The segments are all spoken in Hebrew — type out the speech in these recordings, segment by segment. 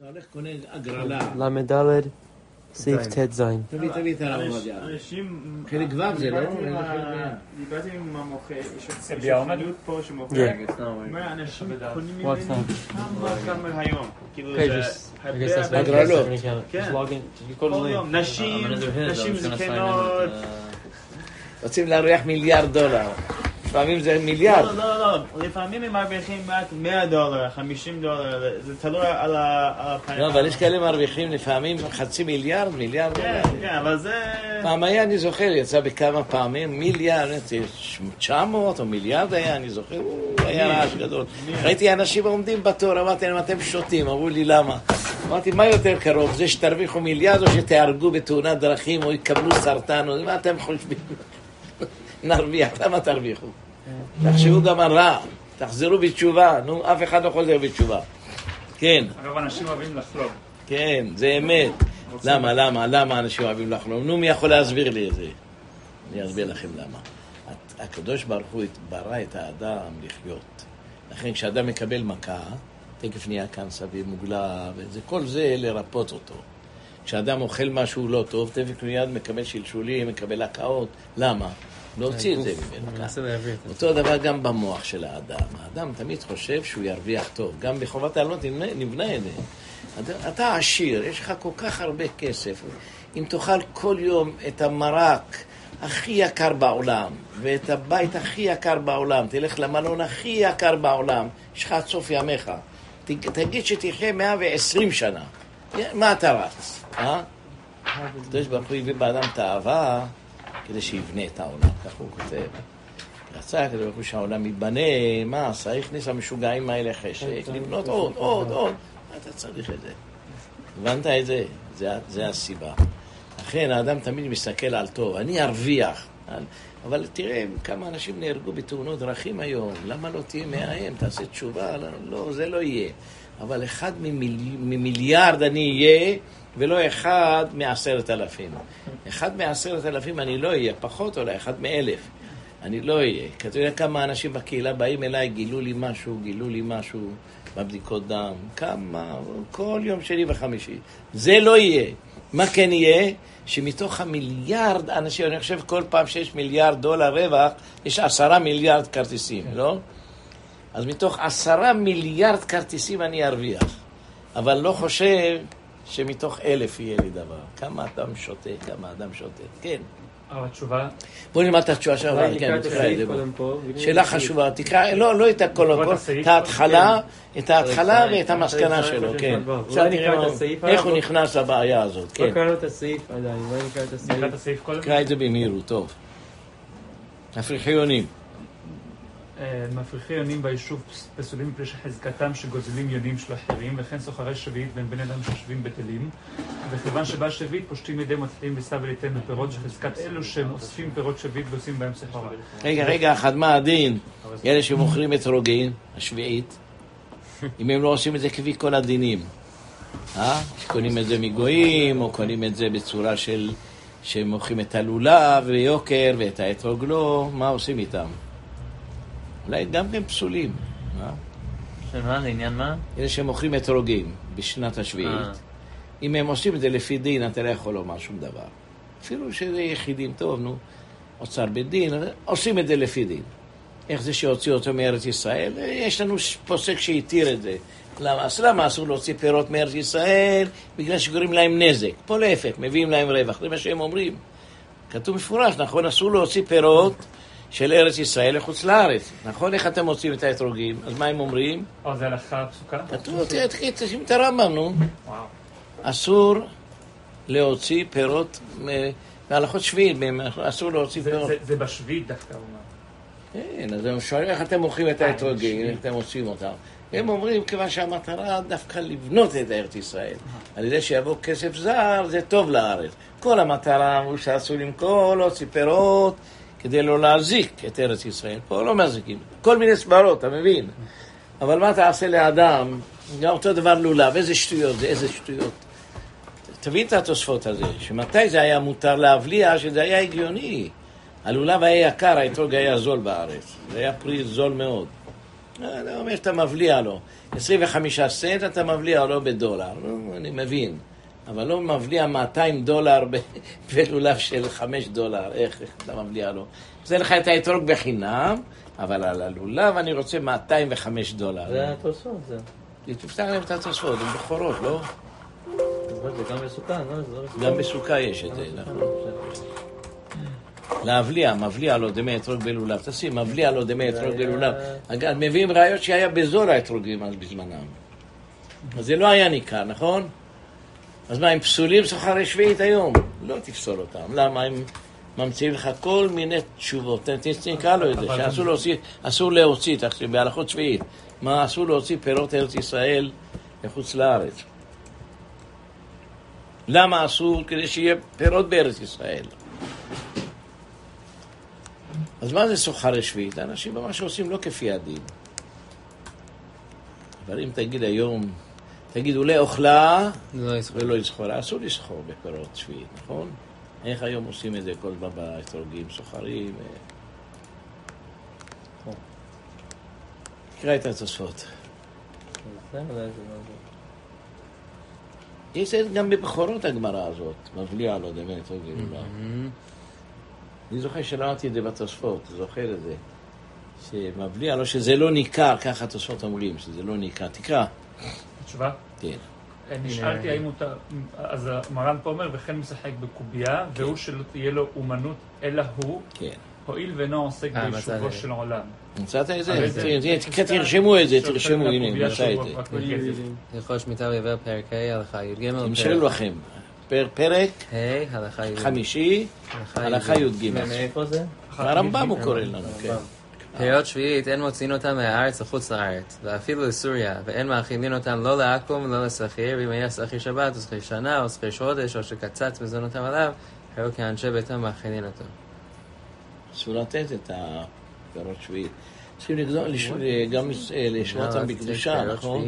אתה הולך קונה הגרלה. למדלת, סעיף ט' זין. תביא את הרב עובדיה. חלק ו' זה לא? דיברתי עם המוכר, יש חנות פה שמוכר. אנשים קונים ממני כמה היום. כאילו זה הגרלות. כל יום. נשים זקנות. רוצים להרוויח $1 מיליארד. לפעמים זה מיליארד. לא. לפעמים הם מרוויחים רק $100, $50. זה תלוי על הפעמים. לא, אבל יש כאלה מרוויחים לפעמים $500 מיליארד. כן, אבל זה... פעם היה, אני זוכר, יצא בכמה פעמים, מיליארד, 900 או מיליארד היה, אני זוכר, היה רעש גדול. ראיתי אנשים עומדים בתור, אמרתי להם, אתם שותים, אמרו לי למה? אמרתי, מה יותר קרוב? זה שתרוויחו $1 מיליארד או שתהרגו בתאונת דרכים או יקבלו סרטן, או מה אתם חושבים? נרוויח, למה תרוויחו? תחשבו גם על רע, תחזרו בתשובה, נו, אף אחד לא חוזר בתשובה. כן. אגב, אנשים אוהבים לחלום. כן, זה אמת. למה אנשים אוהבים לחלום? נו, מי יכול להסביר לי את זה? אני אסביר לכם למה. הקדוש ברוך הוא ברא את האדם לחיות. לכן כשאדם מקבל מכה, תקף נהיה כאן סביב מוגלה, כל זה לרפות אותו. כשאדם אוכל משהו לא טוב, תקף מיד מקבל שלשולים, מקבל הקאות. למה? להוציא את זה ממנו. אותו דבר גם במוח של האדם. האדם תמיד חושב שהוא ירוויח טוב. גם בחובת העלות נבנה את זה. אתה עשיר, יש לך כל כך הרבה כסף. אם תאכל כל יום את המרק הכי יקר בעולם, ואת הבית הכי יקר בעולם, תלך למלון הכי יקר בעולם, יש לך עד סוף ימיך. תגיד שתחיה 120 שנה. מה אתה רץ? הקדוש ברוך הוא הביא באדם את האהבה, כדי שיבנה את העולם, כך הוא כותב. רצה כדי שהעולם ייבנה, מה, צריך הכניס המשוגעים האלה חשק, לבנות עוד. מה אתה צריך את זה? הבנת את זה? זה הסיבה. לכן האדם תמיד מסתכל על טוב, אני ארוויח. אבל תראה כמה אנשים נהרגו בתאונות דרכים היום, למה לא תהיה מהם? תעשה תשובה, לא, זה לא יהיה. אבל 1 ממיליארד אני אהיה, ולא 1 מ10,000. 1 מ10,000 אני לא אהיה, פחות אולי, 1 מ1,000. אני לא אהיה. כי אתה יודע כמה אנשים בקהילה באים אליי, גילו לי משהו בבדיקות דם. כמה, כל יום שני וחמישי. זה לא יהיה. מה כן יהיה? שמתוך 1 מיליארד אנשים, אני חושב כל פעם שיש $1 מיליארד רווח, יש 10 מיליארד כרטיסים, לא? אז מתוך 10 מיליארד כרטיסים אני ארוויח. אבל לא חושב שמתוך 1,000 יהיה לי דבר. כמה אדם שותה, כן. אבל התשובה... בוא נלמד את התשובה שלך, כן, תקרא את זה בו. שאלה חשובה, תקרא, לא את הכל, את ההתחלה ואת המסקנה שלו, כן. עכשיו נראה איך הוא נכנס לבעיה הזאת, כן. לא קראנו את הסעיף עדיין, בואי נקרא את הסעיף. תקרא את זה במהירות, טוב. מפריחיונים. מפריחי יונים ביישוב פסולים מפני שחזקתם שגוזלים יונים של אחרים, וכן סוחרי שביעית בין בני אדם ששבים בטלים, וכיוון שבא שביעית פושטים ידיהם מתחילים וסע וליתן בפירות שחזקת אלו שהם אוספים פירות שביעית ועושים בהם סחרה. רגע, אחד מה הדין? אלה שמוכרים את רוגין, השביעית, אם הם לא עושים את זה כפי כל הדינים, שקונים את זה מגויים, או קונים את זה בצורה של שמוכרים את הלולב ויוקר ואת האתרוגלו, מה עושים איתם? אולי גם הם פסולים. שמה? לעניין מה? אלה שמוכרים אתרוגים בשנת השביעית. אם הם עושים את זה לפי דין, אתה לא יכול לומר שום דבר. אפילו שזה יחידים טוב, אוצר בדין, עושים את זה לפי דין. איך זה שהוציאו אותו מארץ ישראל? יש לנו פוסק שהתיר את זה. למה אסור להוציא פירות מארץ ישראל? בגלל שגורמים להם נזק. פה להפך, מביאים להם רווח. זה מה שהם אומרים. כתוב מפורש, נכון? אסור להוציא פירות של ארץ ישראל לחוץ לארץ. נכון? איך אתם מוצאים את האתרוגים? אז מה הם אומרים? זה הלכה פסוקה? כתוב, תשים את הרמב"ם, נו. אסור להוציא פירות מהלכות שביעית, אסור להוציא פירות. זה בשביעית דווקא, הוא אומר. כן, אז הם שואלים איך אתם מוכרים את האתרוגים, איך אתם עושים אותם. הם אומרים, כיוון שהמטרה דווקא לבנות את ארץ ישראל. על ידי שיבוא כסף זר, זה טוב לארץ. כל המטרה הוא שאסור למכור, להוציא פירות, כדי לא להזיק את ארץ ישראל. פה לא מזיקים. כל מיני סברות, אתה מבין? אבל מה תעשה לאדם? גם אותו דבר לולב. איזה שטויות זה, איזה שטויות. תבין את התוספות הזה, שמתי זה היה מותר להבליע, שזה היה הגיוני. הלולב היה יקר, האתרוג היה זול בארץ. זה היה פרי זול מאוד. אני אומר שאתה מבליע לו. 25 סנט אתה מבליע לו בדולר. אני מבין. אבל לא מבליע $200 בלולב של $5. איך אתה מבליע לו? זה לך את האתרוג בחינם, אבל על הלולב אני רוצה $205. זה התוספות, זה. תפתח להם את התוספות, הם בחורות, לא? זה גם בסוכה, לא? גם בסוכה יש את זה, נכון? להבליע, מבליע לו דמי אתרוג בלולב. תשים, מבליע לו דמי אתרוג בלולב. אגב, מביאים ראיות שהיה בזול האתרוגים אז בזמנם. אז זה לא היה ניכר, נכון? אז מה, הם פסולים סוחרי שביעית היום? לא תפסול אותם. למה? הם ממציאים לך כל מיני תשובות. תנקרא לו את זה, שאסור להוציא, בהלכות שביעית. מה, אסור להוציא פירות ארץ ישראל לחוץ לארץ. למה אסור? כדי שיהיה פירות בארץ ישראל. אז מה זה סוחרי שביעית? האנשים ממש עושים לא כפי הדין. אבל אם תגיד היום, תגיד אולי אוכלה ולא יסחורה. אסור לסחור בפירות שביעית, נכון? איך היום עושים את זה כל פעם באתרוגים, סוחרים? תקרא את התוספות. יש גם בבחורות הגמרא הזאת, מבליע לו דמי אתרוג בלולב. אני זוכר שלמדתי את זה בתוספות, זוכר את זה. שמבליע לו שזה לא ניכר, ככה התוספות אומרים, שזה לא ניכר. תקרא. תשובה? כן. נשאלתי האם הוא... אז מרן פה אומר, וכן משחק בקובייה, והוא שלא תהיה לו אומנות, אלא הוא, הועיל ואינו עוסק ביישובו של העולם. מצאת את זה? תרשמו את זה, תרשמו, הנה, מצא את זה. הלכות שמיטה ועיוור פרק ה' הלכה י"ג. תמשלו לכם. פרק הלכה י"ג. חמישי, הלכה י"ג. מאיפה זה? הרמב"ם הוא קורא לנו, כן. פירות שביעית אין מוציאים אותם מהארץ לחוץ לארץ, ואפילו לסוריה, ואין מאכילים אותם לא לעכו"ם ולא לשכיר, ואם היה שכיר שבת או שכיר שנה או שכיר חודש או שקצץ מזונותיו עליו, היו כאנשי ביתם מאכילים אותו. אסור לתת את הפירות שביעית. צריכים גם לשמוע אותם בקדושה, נכון?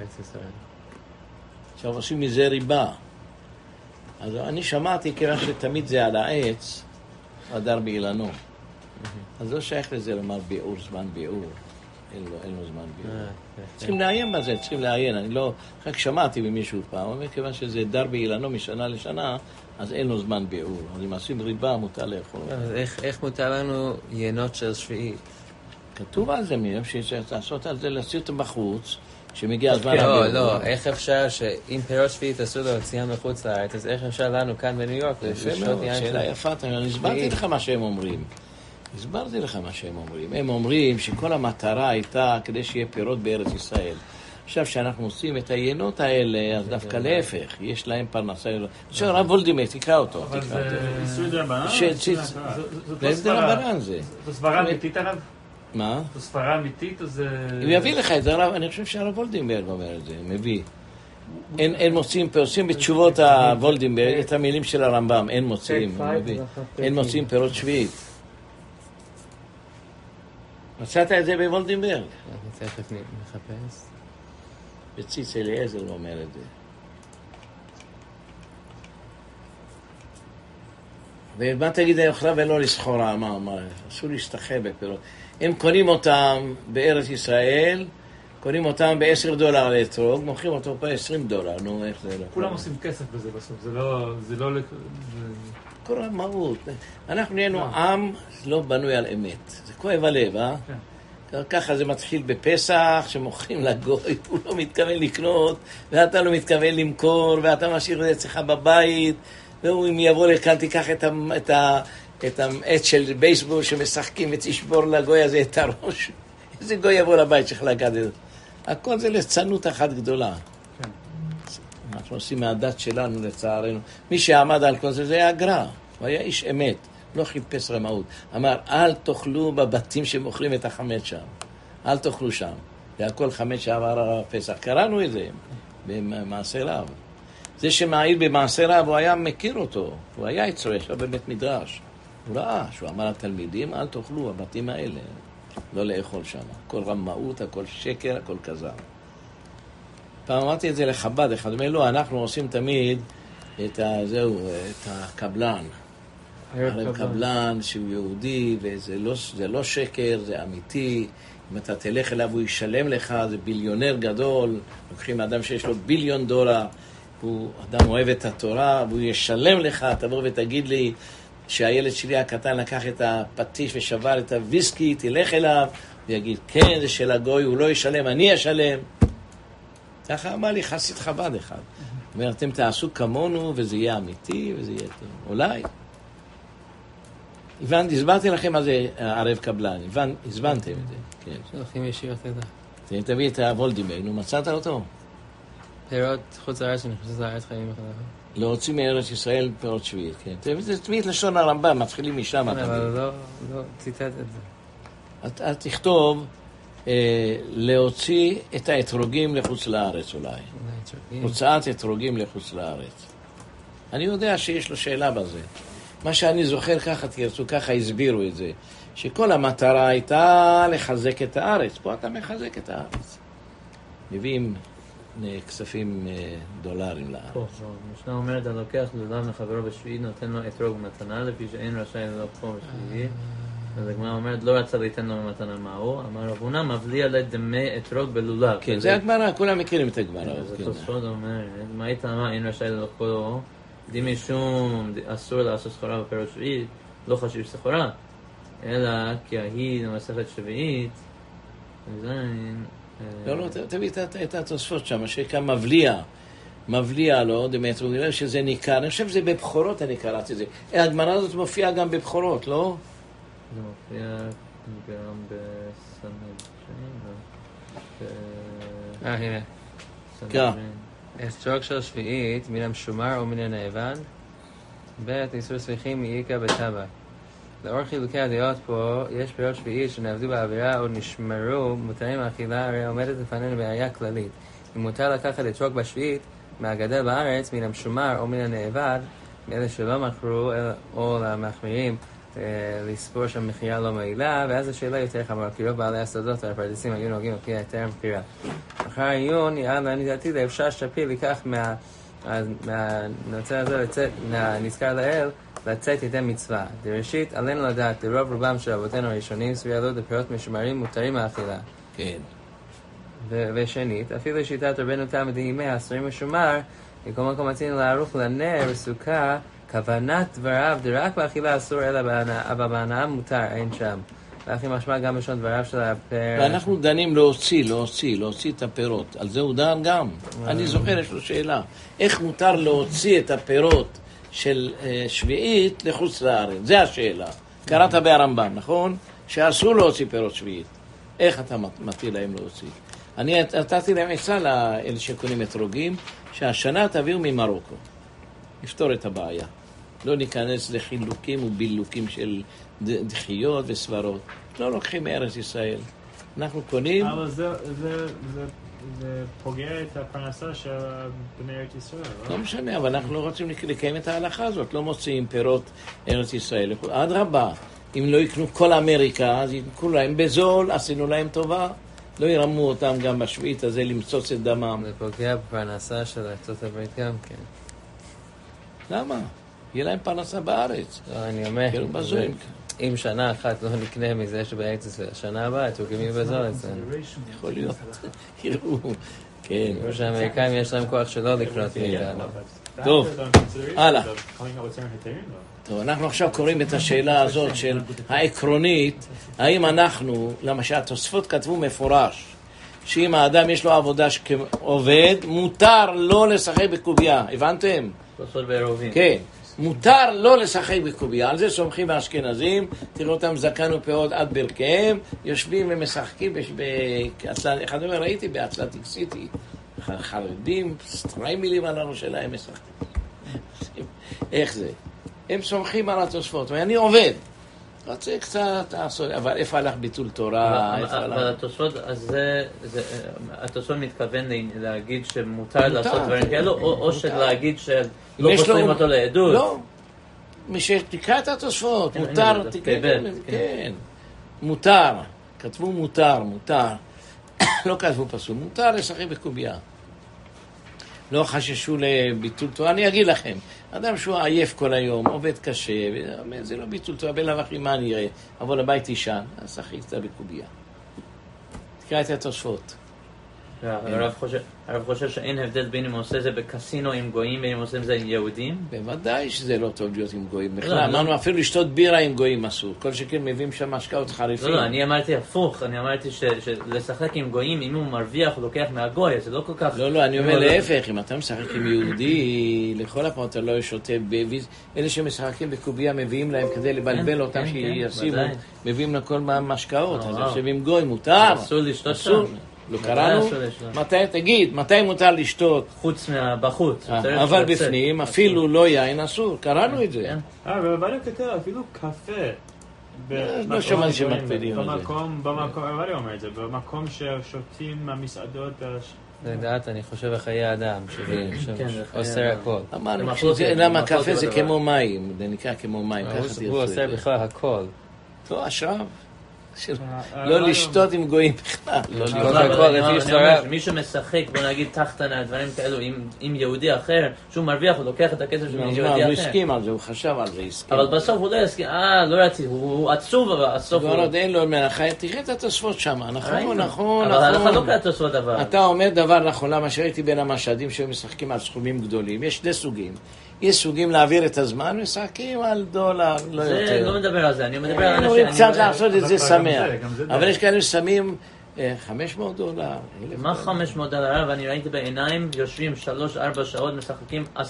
עכשיו עושים מזה ריבה. אז אני שמעתי כיוון שתמיד זה על העץ, הדר באילנו. אז לא שייך לזה לומר ביאור, זמן ביאור. אין לו זמן ביאור. צריכים לעיין בזה, צריכים לעיין. אני לא... רק שמעתי ממישהו פעם, וכיוון שזה דר באילנו משנה לשנה, אז אין לו זמן ביאור. אז אם עושים ריבה, מותר לאכול. אז איך מותר לנו יינות של שביעית? כתוב על זה מהם, שצריך לעשות על זה, להוציא אותם בחוץ, שמגיע הזמן הביאור. לא, איך אפשר שאם פירות שביעית אסור להוציאם מחוץ לארץ, אז איך אפשר לנו כאן בניו יורק לשתות יין? שאלה יפה, אני הסברתי לך מה שהם אומרים. הסברתי לך מה שהם אומרים. הם אומרים שכל המטרה הייתה כדי שיהיה פירות בארץ ישראל. עכשיו שאנחנו עושים את היינות האלה, אז דווקא להפך, יש להם פרנסה. עכשיו רב וולדימר, תקרא אותו. אבל זה איסור דרבנן? זה דרבנן זה. זו סברה אמיתית עליו? מה? זו סברה אמיתית או זה... הוא יביא לך את זה, אני חושב שהרב וולדימר אומר את זה, מביא. אין מוצאים, עושים בתשובות הוולדימר את המילים של הרמב"ם, אין מוצאים, אין מוצאים פירות שביעית. מצאת את זה בוולדימברג? אני תכף מחפש. בציץ אליעזר לא אומר את זה. ומה תגיד אוכלה ולא לסחורה? מה? אסור להשתחרר בפירות. הם קונים אותם בארץ ישראל, קונים אותם $10 לאתרוג, מוכרים אותו פה $20. נו, איך זה לא? כולם עושים כסף בזה בסוף, זה לא... כל המהות. אנחנו נהיינו עם לא בנוי על אמת. זה כואב הלב, אה? כן. ככה זה מתחיל בפסח, שמוכרים לגוי, הוא לא מתכוון לקנות, ואתה לא מתכוון למכור, ואתה משאיר את זה אצלך בבית, והוא אם יבוא לכאן תיקח את העץ של בייסבול שמשחקים ותשבור לגוי הזה את הראש. איזה גוי יבוא לבית שלך לגדל? הכל זה לצנות אחת גדולה. כן. אנחנו עושים מהדת שלנו לצערנו. מי שעמד על כל זה, זה היה גרע. הוא היה איש אמת. לא חיפש רמאות. אמר, אל תאכלו בבתים שמוכרים את החמץ שם. אל תאכלו שם. והכל חמץ שעבר הפסח. קראנו את זה במעשה רב. זה שמעיל במעשה רב, הוא היה מכיר אותו. הוא היה אצלו, יש לו בבית מדרש. הוא ראה שהוא אמר לתלמידים, אל תאכלו בבתים האלה. לא לאכול שם. הכל רמאות, הכל שקר, הכל כזב. פעם אמרתי את זה לחב"ד, אחד אומר, לא, אנחנו עושים תמיד את הקבלן. הרי קבלן שהוא יהודי, וזה לא שקר, זה אמיתי, אם אתה תלך אליו, הוא ישלם לך, זה ביליונר גדול, לוקחים אדם שיש לו $1 ביליון, הוא אדם אוהב את התורה, והוא ישלם לך, תבוא ותגיד לי שהילד שלי הקטן לקח את הפטיש ושבר את הוויסקי, תלך אליו, ויגיד, כן, זה של הגוי, הוא לא ישלם, אני אשלם. ככה אמר לי חסיד חב"ד אחד. הוא אומר, אתם תעשו כמונו, וזה יהיה אמיתי, וזה יהיה טוב. אולי. הסברתי לכם מה זה ערב קבלן, הסבנתם את זה. כן. שולחים ישיר, אתה יודע. תביא את הוולדימר, נו, מצאת אותו? פירות חוץ לארץ שנכנסות לארץ חיים אחריך. להוציא מארץ ישראל פירות שביעית, כן. זה תמיד לשון הרמב"ם, מתחילים משם. אבל לא ציטט את זה. אז תכתוב, להוציא את האתרוגים לחוץ לארץ אולי. הוצאת אתרוגים לחוץ לארץ. אני יודע שיש לו שאלה בזה. מה שאני זוכר ככה תרצו, ככה הסבירו את זה. שכל המטרה הייתה לחזק את הארץ. פה אתה מחזק את הארץ. מביאים כספים דולרים לארץ. פה, משנה אומרת, הלוקח לולב לחברו בשביעית, נותן לו אתרוג מתנה, לפי שאין רשאי ללוקחו בשביעית. אז הגמרא אומרת, לא רצה ליתן לו במתנה מהו, אמר רב הונא, מבליע לדמי אתרוג בלולב. כן, זה הגמרא, כולם מכירים את הגמרא. אז התוספות אומר, מה הייתה מה, אין רשאי ללוקחו, די משום אסור לעשות סחורה בפירות שביעית, לא חשיב סחורה, אלא כי ההיא למסכת שביעית, לא, תביא את התוספות שם, שכאן מבליע לו, דמי אתרוג, שזה ניכר, אני חושב שזה בבחורות אני קראתי את זה. הגמרא הזאת מופיעה גם בבחורות, לא? זה מופיע גם בסנהדרין, הנה. כן. אתרוג של שביעית, מן המשומר או מן הנאבד, בית איסור ספיחים מעיקה בטבע. לאור חילוקי הדעות פה, יש פירות שביעית שנעבדו בעבירה או נשמרו, מותרים האכילה, הרי עומדת לפנינו בעיה כללית. אם מותר לקחת אתרוג בשביעית, מהגדל בארץ, מן המשומר או מן הנאבד, מאלה שלא מכרו או למחמירים, לספור שם מחירה לא מעילה, ואז השאלה יותר חמורה, כי רוב בעלי השדות והפרדסים היו נוהגים לפי היתר המכירה. אחר העיון, יעד לענית דעתי, אפשר שפיר לקח מהנושא הזה, נזכר לאל, לצאת ידי מצווה. דראשית, עלינו לדעת, לרוב רובם של אבותינו הראשונים, סביעלו דפירות משומרים מותרים האכילה. כן. ושנית, אפילו שיטת רבנו תם דהימי האסורים משומר, לכל מקום מצינו לערוך לנר וסוכה, כוונת דבריו דרק באכילה אסור אלא בהנאה מותר, אין שם. ואחי משמע גם בשון דבריו של הפר... ואנחנו דנים להוציא את הפירות. על זה הוא דן גם. אני זוכר, יש לו שאלה. איך מותר להוציא את הפירות של שביעית לחוץ לארץ? זה השאלה. קראת בהרמב"ם, נכון? שאסור להוציא פירות שביעית. איך אתה מטיל להם להוציא? אני נתתי להם עצה לאלה שקונים אתרוגים, שהשנה תביאו ממרוקו. נפתור את הבעיה. לא ניכנס לחילוקים ובילוקים של דחיות וסברות. לא לוקחים מארץ ישראל. אנחנו קונים... אבל זה פוגע את הפרנסה של בני ארץ ישראל, לא? לא משנה, אבל אנחנו לא רוצים לקיים את ההלכה הזאת. לא מוציאים פירות ארץ ישראל. עד רבה. אם לא יקנו כל אמריקה, אז יקנו להם בזול, עשינו להם טובה. לא ירמו אותם גם בשביעית הזה למצוץ את דמם. זה פוגע בפרנסה של ארצות הברית גם, כן. למה? יהיה להם פרנסה בארץ. לא, אני אומר, אם שנה אחת לא נקנה מזה שבארץ ישראל, שנה הבאה, תורגים לי בזול אצלנו. יכול להיות. יראו, כן. כמו שהאמריקאים יש להם כוח שלא לקנות מאיתנו. טוב, הלאה. טוב, אנחנו עכשיו קוראים את השאלה הזאת של העקרונית, האם אנחנו, למשל, התוספות כתבו מפורש, שאם האדם יש לו עבודה כעובד, מותר לא לשחק בקוביה. הבנתם? תוספות בעירובין. כן. מותר לא לשחק בקוביה. על זה סומכים האשכנזים, תראו אותם זקן ופאות עד ברכיהם, יושבים ומשחקים אחד אומר, ראיתי באטלנטיק סיטי, חרדים, סטריימילים על הראש שלהם משחקים. איך זה? הם סומכים על התוספות, ואני עובד. רוצה קצת לעשות, אבל איפה הלך ביטול תורה? אבל התוספות מתכוון להגיד שמותר לעשות דברים כאלו, או שלהגיד שלא פוסלים אותו לעדות? לא, מי שתקרא את התוספות, מותר, כן, מותר, כתבו מותר, לא כתבו פסול, מותר לשחק בקוביה. לא חששו לביטול תורה, אני אגיד לכם, אדם שהוא עייף כל היום, עובד קשה, זה לא ביטול תורה, בלאו הכי מה נראה, אבל הבית ישן, אז שחק קצת בקוביה. תקרא את התוספות. הרב חושב שאין הבדל בין אם הוא עושה זה בקסינו עם גויים ואם הוא עושה זה עם יהודים? בוודאי שזה לא טוב להיות עם גויים. בכלל, אמרנו אפילו לשתות בירה עם גויים אסור. כל שכן מביאים שם משקאות חריפים. לא, אני אמרתי הפוך. אני אמרתי שלשחק עם גויים, אם הוא מרוויח הוא לוקח מהגוי, זה לא כל כך... לא, אני אומר להפך, אם אתה משחק עם יהודי, לכל הפעם אתה לא שותה בביס. אלה שמשחקים בקוביה מביאים להם כדי לבלבל אותם שישימו, מביאים לכל משקאות. אז עכשיו עם גוי מותר. אסור לשתות שם. לא קראנו? מתי מותר לשתות? חוץ בחוץ. אבל בפנים, אפילו לא יין אסור. קראנו את זה. רבנו כתב אפילו קפה. לא שמעתי שמקפידים על זה. רבנו אומר את זה, במקום ששותים מהמסעדות... לדעת, אני חושב בחיי אדם, שאוסר הכל. אמרנו, למה קפה זה כמו מים, זה נקרא כמו מים. הוא אוסר בכלל הכל. לא, עכשיו. לא לשתות עם גויים בכלל. מי שמשחק, בוא נגיד תחתנה, דברים כאלו, עם יהודי אחר, שהוא מרוויח, הוא לוקח את הכסף של יהודי אחר. הוא הסכים על זה, הוא חשב על זה, הסכים. אבל בסוף הוא לא הסכים, לא רציתי, הוא עצוב, אבל הסוף הוא... עוד אין לו מלאכה, תראה את התוספות שם, נכון. אבל הלכה לא קראת תוספות דבר. אתה אומר דבר נכון, למה שראיתי בין המשאדים שהם משחקים על סכומים גדולים, יש שני סוגים. יש סוגים להעביר את הזמן, משחקים על דולר, לא יותר. זה לא מדבר על זה, אני מדבר על אנשים... אני קצת לעשות את זה שמח. אבל יש כאלה ששמים $500. מה $500? ואני ראיתי בעיניים, יושבים 3-4 שעות, משחקים $10,000.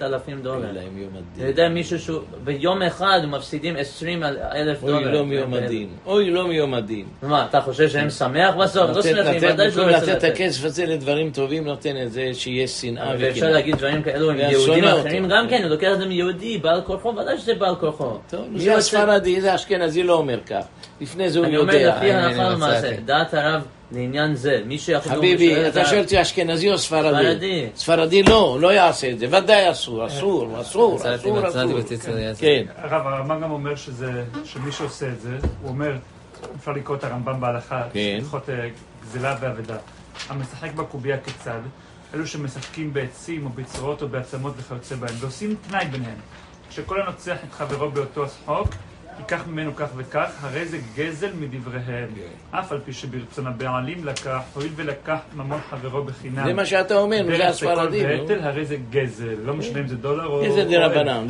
אני יודע מישהו שהוא ביום אחד מפסידים $20,000. אוי לא מיום הדין. מה, אתה חושב שהם שמח בסוף? לא שמחים, ודאי שלא לתת את הכסף הזה לדברים טובים, נותן את זה שיהיה שנאה וקנאה. ואפשר להגיד דברים כאלו עם יהודים אחרים גם כן, הוא לוקח את זה מיהודי, בעל כורחו, ודאי שזה בעל כורחו. זה הספרדי, זה אשכנזי לא אומר כך. לפני זה הוא יודע. אני אומר לפי ההלכה למעשה, דעת הרב לעניין זה, מי שיכול... חביבי, אתה שואל אותי אשכנזי או ספרדי? ספרדי לא יעשה את זה, ודאי אסור. כן. הרב, הרמב"ם גם אומר שמי שעושה את זה, הוא אומר, אפשר לקרוא את הרמב"ם בהלכה, הלכות גזלה ואבדה. המשחק בקוביה כיצד, אלו שמשחקים בעצים או בצרועות או בעצמות וכיוצא בהם, ועושים תנאי ביניהם, שכל הנוצח את חברו באותו השחוק, ייקח ממנו כך וכך, הרי זה גזל מדבריהם. אף על פי שברצון הבעלים לקח, הואיל ולקח ממון חברו בחינם. זה מה שאתה אומר, זה הספרדים. הרי זה גזל, לא משנה אם זה דולר או... איזה דרבנן.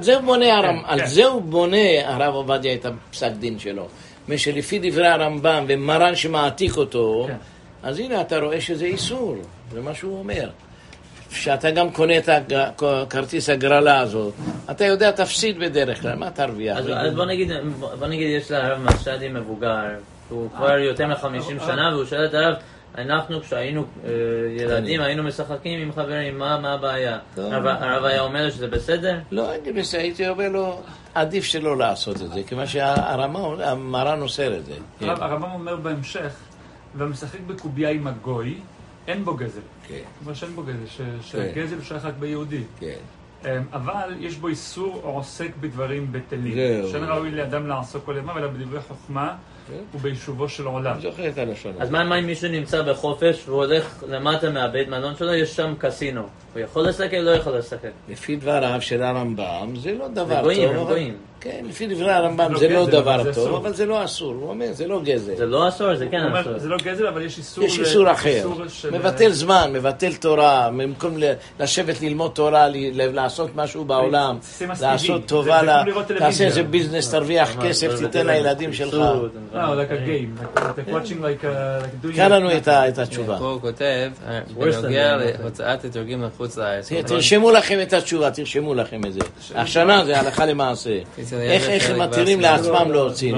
על זה הוא בונה הרב עובדיה את הפסק דין שלו. משלפי דברי הרמב"ם ומרן שמעתיק אותו, אז הנה אתה רואה שזה איסור. זה מה שהוא אומר. שאתה גם קונה את הכרטיס הגרלה הזאת, אתה יודע, תפסיד בדרך כלל, מה תרוויח? אז בוא נגיד, יש להרב משאדי מבוגר, הוא כבר יותר מ-50 שנה, והוא שואל את הרב, אנחנו כשהיינו ילדים, היינו משחקים עם חברים, מה הבעיה? הרב היה אומר שזה בסדר? לא, אני בסדר, הייתי אומר לו, עדיף שלא לעשות את זה, כיוון שהמרן אוסר את זה. הרמב"ם אומר בהמשך, והמשחק בקוביה עם הגוי, אין בו גזל. כמו שאין בו גזל, שהגזל הוא שייך רק ביהודי. אבל יש בו איסור או עוסק בדברים בטלים. שאין ראוי לאדם לעסוק כל ימיו, אלא בדברי חוכמה וביישובו של עולם. אז מה אם מישהו נמצא בחופש והוא הולך למטה מהבית מלון שלו, יש שם קסינו. הוא יכול לשחק או לא יכול לשחק? לפי דבריו של הרמב"ם זה לא דבר טוב. הם גויים. כן, לפי דברי הרמב"ם זה לא דבר טוב, אבל זה לא אסור. הוא אומר, זה לא גזל. זה לא אסור, זה כן אסור. זה לא גזל, אבל יש איסור... יש איסור אחר. מבטל זמן, מבטל תורה, במקום לשבת ללמוד תורה, לעשות משהו בעולם, לעשות טובה, תעשה איזה ביזנס, תרוויח כסף, תיתן לילדים שלך. like a game, like watching like doing... כאן לנו את התשובה. פה הוא כותב, בנוגע להוצאת אתרוגים לחוץ לארץ. תרשמו לכם את התשובה, תרשמו לכם את זה. השנה זה הלכה למעשה. איך הם מתירים לעצמם להוציא?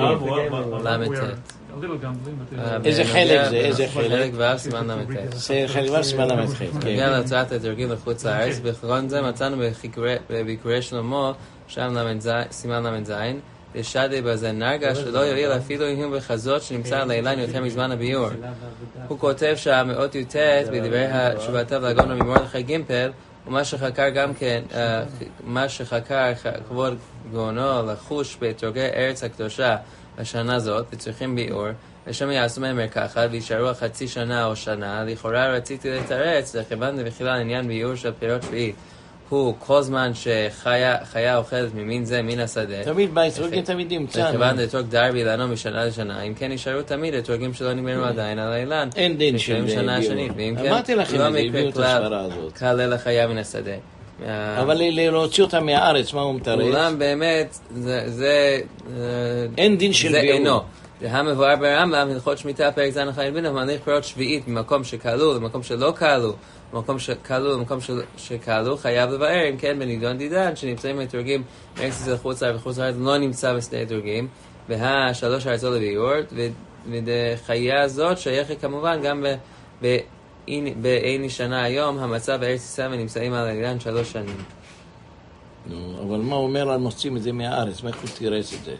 איזה חלק זה? איזה חלק? ו' סימן ל"ט. חלק ו' סימן ל"ח. בנוגע להוצאת האתרוגים לחוץ לארץ, בכגון זה מצאנו בביקורי שלמה, שם סימן ל"ז, לשדי בזה נרגש שלא יועיל אפילו אם הוא בחזות שנמצא לאילן יותר מזמן הביור. הוא כותב שהמאות י"ט בדברי תשובתיו להגאון רבי מרדכי גימפל, ומה שחקר גם כן, מה שחקר כבוד גאונו לחוש באתרוגי ארץ הקדושה בשנה זאת, וצריכים ביאור, ושם יעשו מהם מרקחת וישארו חצי שנה או שנה. לכאורה רציתי לתרץ, לכיוון בכלל עניין ביאור של פירות שביעי. הוא כל זמן שחיה אוכלת ממין זה, מן השדה. תמיד באתרוגים תמיד נמצא. וכיוון לאתרוג דרבי לנו משנה לשנה, אם כן נשארו תמיד אתרוגים שלא נגמרו עדיין על האילן. אין דין של ביור. אמרתי לכם, הביאו את השברה הזאת. כלל לחיה מן השדה. אבל להוציא אותה מהארץ, מה הוא מתרץ? אולם באמת, זה... אין דין של ביור. זה אינו. המבואר ברמב"ם, הלכות שמיטה, פרק ז' החיים בינו, מניח פירות שביעית ממקום שקלו למקום שלא קלו, במקום שקלו למקום שקלו, חייב לבאר, אם כן, בנידון דידן, שנמצאים באתרוגים מארץ ישראל חוץ לארץ וחוץ לארץ, לא נמצא בשדה אתרוגים, והשלוש ארצו לביור, וחיה הזאת שייכת כמובן גם באין שנה היום, המצב בארץ ישראל ונמצאים על האילן 3 שנים. אבל מה הוא אומר על מוצאים את זה מהארץ? מה הוא תירץ את זה?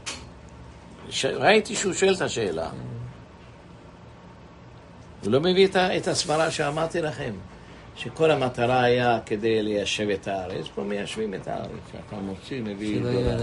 ראיתי שהוא שואל את השאלה. הוא לא מביא את הסברה שאמרתי לכם, שכל המטרה היה כדי ליישב את הארץ. פה מיישבים את הארץ, שאתה מוציא, מביא...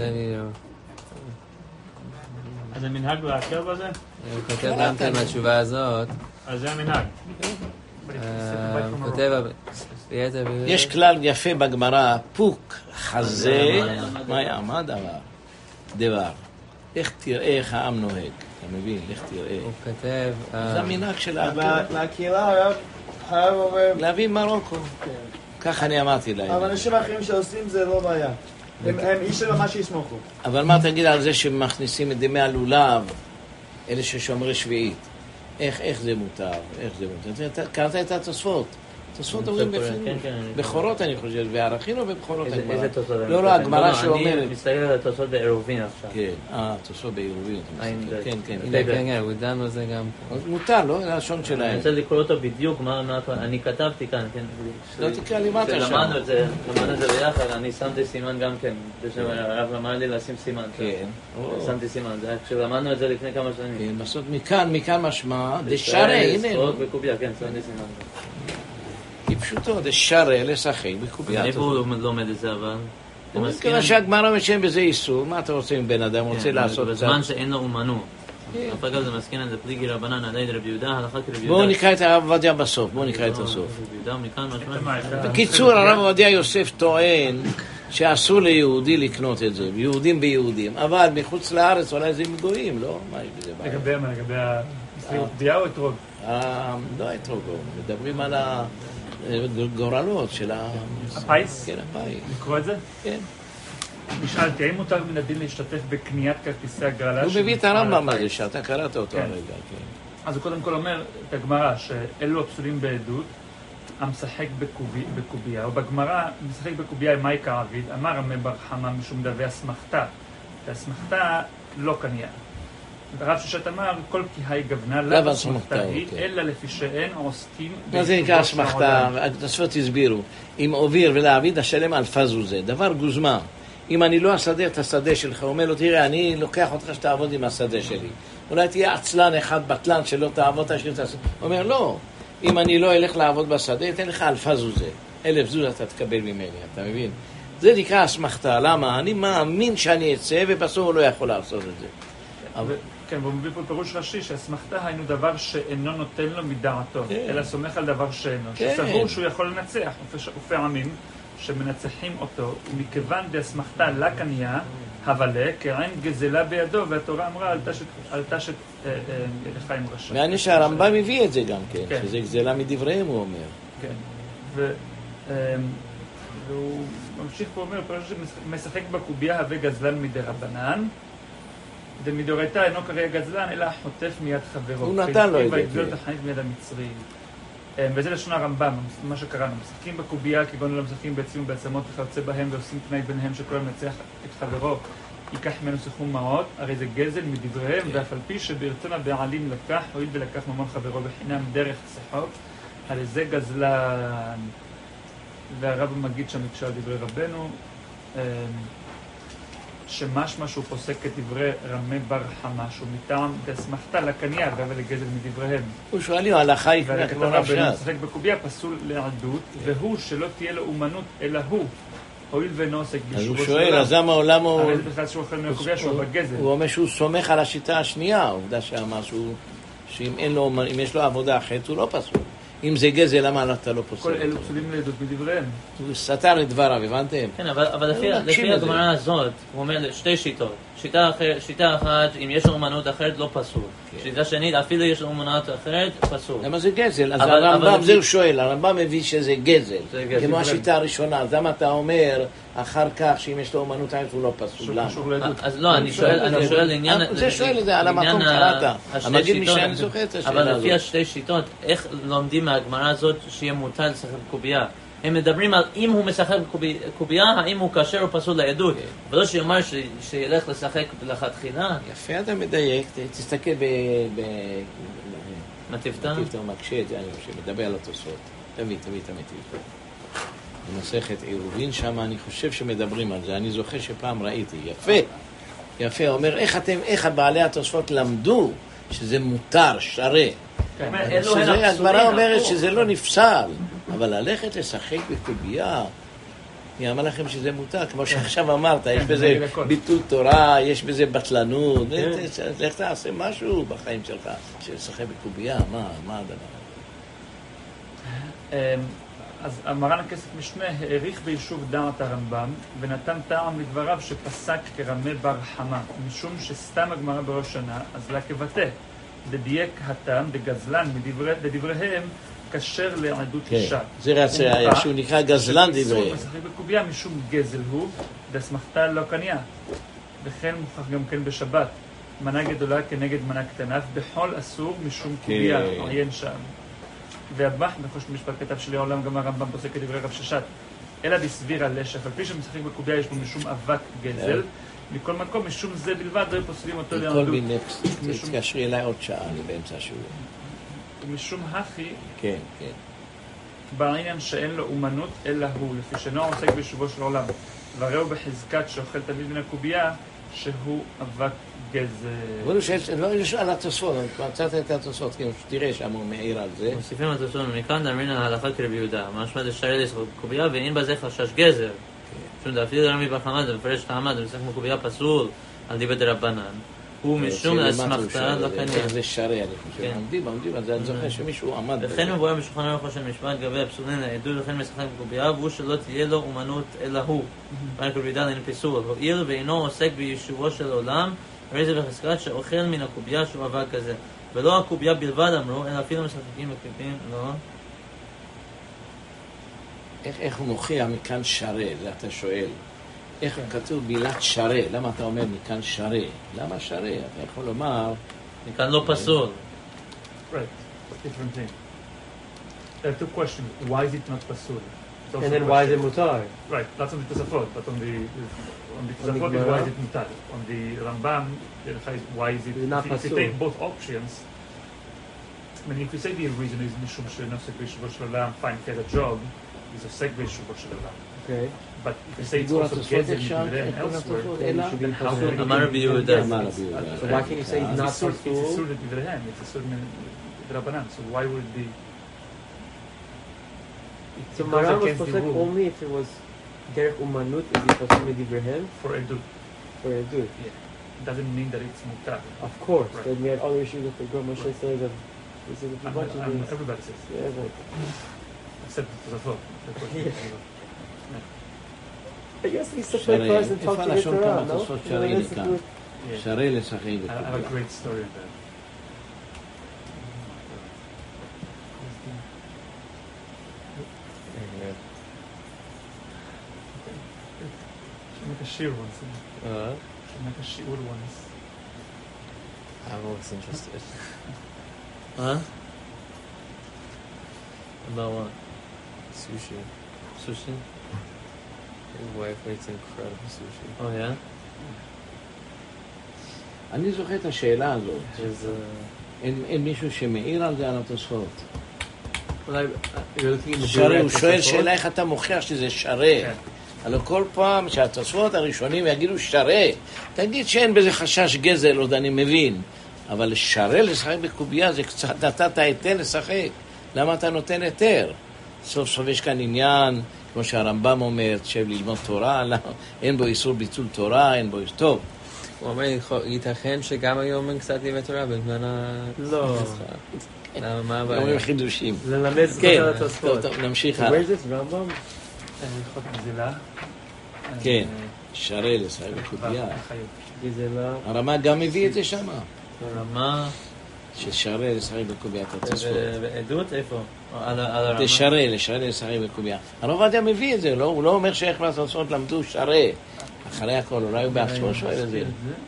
אז זה מנהג להכיר בזה? הוא כותב גם כן בתשובה הזאת. אז זה המנהג. הוא כותב... יש כלל יפה בגמרא, פוק, חזה, מה דבר. איך תראה איך העם נוהג, אתה מבין? איך תראה. הוא כתב... זה המנהג של להקהילה הרב אומר... להביא מרוקו. ככה אני אמרתי להם. אבל אנשים האחרים שעושים זה לא בעיה. הם איש למה שיסמוכו. אבל מה תגיד על זה שמכניסים את דמי הלולב, אלה ששומרי שביעית? איך זה מותר? קראת את התוספות. תוספות אומרים בפנים. בכורות אני חושב, בערכים או בבכורות הגמרא? איזה תוספות? לא, הגמרא שאומרת. אני מסתכל על התוספות בעירובין עכשיו. כן, תוספות בעירובין. כן. כן, הוא דן בזה גם. מותר, לא? זה השון שלהם. אני רוצה לקרוא אותו בדיוק, אני כתבתי כאן, כן. לא תקרא לי מטה שם. למדנו את זה ביחד, אני שמתי סימן גם כן. הרב אמר לי לשים סימן. כן. שמתי סימן, כשלמדנו את זה לפני כמה שנים. כן, בסוף מכאן משמע, דשרה, הנה. ספורט בקוביה, כן, שמתי סימן. היא פשוטו, דשרה, לשחק בקוביה. איפה הוא לומד את זה אבל? כיוון שהגמרא משם בזה איסור, מה אתה רוצה עם בן אדם? רוצה לעשות קצת? בזמן שאין לו אומנות. אגב זה מסכן על זה פליגי רבנן עלי רבי יהודה, הלכה כרבי יהודה. בואו נקרא את הרב עובדיה בסוף, בקיצור, הרב עובדיה יוסף טוען שאסור ליהודי לקנות את זה, יהודים ביהודים, אבל מחוץ לארץ אולי זה מגויים, לא? מה יש בזה בעיה? לגבי הפדיעה או אתרוג? לא אתרוג, מדברים על הגורלות של הפייס? כן, הפייס. לקרוא את זה? כן. נשאלתי, האם מותר מן הדין להשתתף בקניית כרטיסי הגרלה? הוא מביא את הרמב"ם הזה שאתה קראת אותו הרגע, כן. אז הוא קודם כל אומר את הגמרא שאלו הפסולים בעדות, המשחק בקוביה, או בגמרא, משחק בקוביה עם מייקה עביד, אמר רמי בר חמא משום דבי אסמכתה, והאסמכתה לא קנייה. הרב שושת אמר, כל כהי גוונה, לאו אסמכתה היא, אלא לפי שאין עוסקים... מה זה נקרא אסמכתה? התוספות הסבירו, אם עוביר ולהעביד השלם אלפה זוזה, דבר גוזמה. אם אני לא אסדר את השדה שלך, הוא אומר לו, תראה, אני לוקח אותך שתעבוד עם השדה שלי. אולי תהיה עצלן אחד בטלן שלא תעבוד, תשאיר את השדה. הוא אומר, לא, אם אני לא אלך לעבוד בשדה, אתן לך אלפה זוזה. 1000 זוזה אתה תקבל ממני, אתה מבין? זה נקרא אסמכתה. למה? אני מאמין שאני אצא, ובסוף הוא לא יכול לעשות את זה. כן, והוא מביא פה פירוש ראשי, שהסמכתה היינו דבר שאינו נותן לו מדעתו, אלא סומך על דבר שאינו, שסבור שהוא יכול לנצח, ופעמים שמנצחים אותו, ומכיוון דאסמכתה לה קנייה, הבלה, כעין גזלה בידו, והתורה אמרה, אל תשת ידך עם רשע. מעניין שהרמב"ם מביא את זה גם כן, שזה גזלה מדבריהם, הוא אומר. כן, והוא ממשיך פה, אומר, משחק בקוביה הווה גזלן מדי רבנן, דמדורייתא אינו קריא גזלן, אלא חוטף מיד חברו. הוא נתן לו את זה. והגזול את החנית מיד המצרי. וזה לשון הרמב"ם, מה שקראנו. משחקים בקוביה, כגון לא משחקים בעצים ובעצמות וכיוצא בהם, ועושים תנאי ביניהם שכל המנצח את חברו ייקח ממנו סכום מעות, הרי זה גזל מדבריהם, ואף על פי שברצון הבעלים לקח, הואיל ולקח ממון חברו בחינם דרך שחוק, הרי זה גזלן. והרב מגיד שם הקשה על דברי רבנו, שמשמע שהוא פוסק את דברי רמי בר חמא, שהוא מטעם דאסמכתה לקנייה, אבל לגזל מדבריהם. הוא שואל לי, ההלכה היא כמו נפשת. משחק בקוביה פסול לעדות, והוא שלא תהיה לו אומנות, אלא הוא, הואיל ואינו עוסק בשבו. הוא שואל, אז למה העולם הוא... הרי זה בכלל שהוא אוכל מהקוביה, שהוא בגזל. הוא אומר שהוא סומך על השיטה השנייה, העובדה שאמר שאם יש לו עבודה אחרת, הוא לא פסול. אם זה גזל, למה אתה לא פוסל כל אותו? אלו פסולים לעדות בדבריהם. הוא סתר את דבריו, הבנתם? כן, אבל לא לפי מקשיב לזה. הגמרא הזאת, הוא אומר שתי שיטות. שיטה אחת, אם יש לו אומנות אחרת, לא פסול. שיטה שנית, אפילו יש לו אומנות אחרת, פסול. למה זה גזל? אז אבל הרמב"ם, לפי- זה הוא שואל, הרמב"ם מביא שזה גזל. זה גזל. כמו השיטה הראשונה, אז למה אתה אומר אחר כך שאם יש לו אומנות אחרת הוא לא פסול? שהוא למה? קשור לעדות. אז לא, אני שואל לעניין... זה שואל את זה, על המקום לעניין קראת. השתי המגיד שיטות, משנה, אני זוכר את השאלה אבל הזאת. לפי השתי שיטות, איך לומדים מהגמרא הזאת שיהיה מותר לשחק בקובייה? הם מדברים על אם הוא משחק בקובייה, האם הוא כשר או פסול לעדות. ולא שיאמר שילך לשחק לכתחילה. יפה, אתה מדייק, תסתכל מטיבתא? מטיבתא ומקשה את זה, אני חושב, מדבר על התוספות. תמיד. במסכת עירובין שם, אני חושב שמדברים על זה. אני זוכר שפעם ראיתי, יפה, אומר, איך בעלי התוספות למדו שזה מותר, שרה. הגמרא אומרת שזה לא נפסל, אבל ללכת לשחק בקובייה, אני אומר לכם שזה מותר, כמו שעכשיו אמרת, יש בזה ביטול תורה, יש בזה בטלנות, לך תעשה משהו בחיים שלך, ששחק בקובייה, מה הדבר? אז המרן הכסף משנה העריך ביישוב דעת הרמב"ם ונתן טעם לדבריו שפסק כרמה בר חמה, משום שסתם הגמרא בראש שנה, אז לה כבטא. דדייק הטעם דגזלן לדבריהם כשר לעדות אישה. זה רצה, שהוא נקרא גזלן דבריהם. שאיסור משחק בקובייה משום גזל הוא, דאסמכתא לא קניה. וכן מוכח גם כן בשבת. מנה גדולה כנגד מנה קטנה, בכל אסור משום קובייה, עיין שם. והבח בחוש במשפט כתב שלעולם גם הרמב"ם פוסק כדברי רב ששת. אלא בסביר הלשך, על פי שמשחק בקובייה יש בו משום אבק גזל, מכל מקום, משום זה בלבד, לא פוסלים אותו לעדות. כל מיני, תתקשרי אליי עוד שעה, אני באמצע השיעור. ומשום הכי, כן. בעניין שאין לו אומנות אלא הוא, לפי שאינו עוסק ביישובו של עולם. והראו בחזקת שאוכל תמיד מן הקובייה, שהוא אבק גזל. אבל הוא שואל על התוספות, מצאת את התוספות, תראה שם הוא מעיר על זה. מוסיפים על התוספות, מכאן דאמרין על ההלכה כרבי יהודה, משמע דשאר לשחק בקובייה ואין בזה חשש גזל. משום דאפילו רמי בר חמא ומפרש טעמא ומשחק בקובייה פסול על דיבת דרבנן. הוא משום אסמכתא לא קניה. זה שרה, אני חושב. עומדים, אז אני זוכר שמישהו עמד בזה. וכן מבואר בשולחן ערוך של משפט גבי הפסולין לעדות וכן משחק בקובייה והוא שלא תהיה לו אומנות אלא הוא. רק רבי יהודה אין פיסול. הואיל ואינו עוסק ביישובו של עולם, הרי זה בחזקת שאוכל מן הקובייה שהוא אבק כזה. ולא הקובייה בלבד אמרו, אלא אפילו משחקים בקובים, לא. איך הוא מוכיח מכאן שרה, זה אתה שואל. איך כתוב מילת שרה, למה אתה אומר מכאן שרה? למה שרה? אתה יכול לומר... מכאן לא פסול. Right, different thing. There are two questions. Why is it not pasul? And then why is it mutar? Right, that's on the Tosafot, but on the Tosafot is why is it mutar. On the Rambam, why is it... Not If you pasul. take both options, I mean, if you say the reason is משום שאינו עוסק ביישובו של עולם, fine, get a job, is עוסק ביישובו של עולם. Okay. But if you say it's דיבור also התוספות גזל אפשר, מדבריהם איך קוראים elsewhere, לתוספות? then אלא? it should be pasul. אמר רבי יהודה. אמר רבי יהודה. So why can't you say it's not It's pasul? איסור לדבריהם, it's איסור מדרבנן, so why would it be... So It goes Maran was against the posek rule only if it was derech umanut, is it pasul medivrehem for edut. for edut? Doesn't mean that it's mutar. Of course. Right. Then we had other issues with the Gor Moshe says of this is a bunch of things. Everybody says, Yeah, but except the Tosafot. I guess we שרה, separate cars and talk איפה to הלשון Torah, כמה no? תוספות You know, שרים that's מכאן? good. שרה לשחק I have a בקובייה. great story on that. Should make a shir once. Should make a shiur once. I'm always interested. Huh? About what? Sushi. Sushi? His wife makes incredible sushi. Oh yeah? אני זוכר את השאלה הזאת. There's אין מישהו שמעיר על זה על התוספות. Well, you're looking in the שרה, הוא direct שואל Tosafot. שאלה איך אתה מוכיח שזה שרה. הלוא כל פעם שהתוספות הראשונים יגידו שרה, תגיד שאין בזה חשש גזל, עוד אני מבין. אבל שרה לשחק בקובייה זה קצת נתת היתר לשחק. למה אתה נותן היתר? סוף סוף יש כאן עניין, כמו שהרמב"ם אומר, תשב ללמוד תורה, אין בו איסור ביטול תורה, אין בו איסור טוב. הוא אומר, ייתכן שגם היום אין קצת לימי תורה בזמן לא. המשחק. מה הבעיה? אומרים חידושים. ללמד כן, קצת על התוספות. טוב, נמשיך הלאה. Where is this Rambam? הלכות גזילה. כן, שרל לשחק בקובייה. גזלה, הרמה גם מביא את זה שם. רמה ששרל לשחק בקוביית התוספות. ועדות איפה? על הרמה? זה שרל לשחק בקובייה. הרב עובדיה מביא את זה, הוא לא אומר שאיך מהתוספות למדו שרל. אחרי הכל, אולי הוא בעצמו שואל את זה.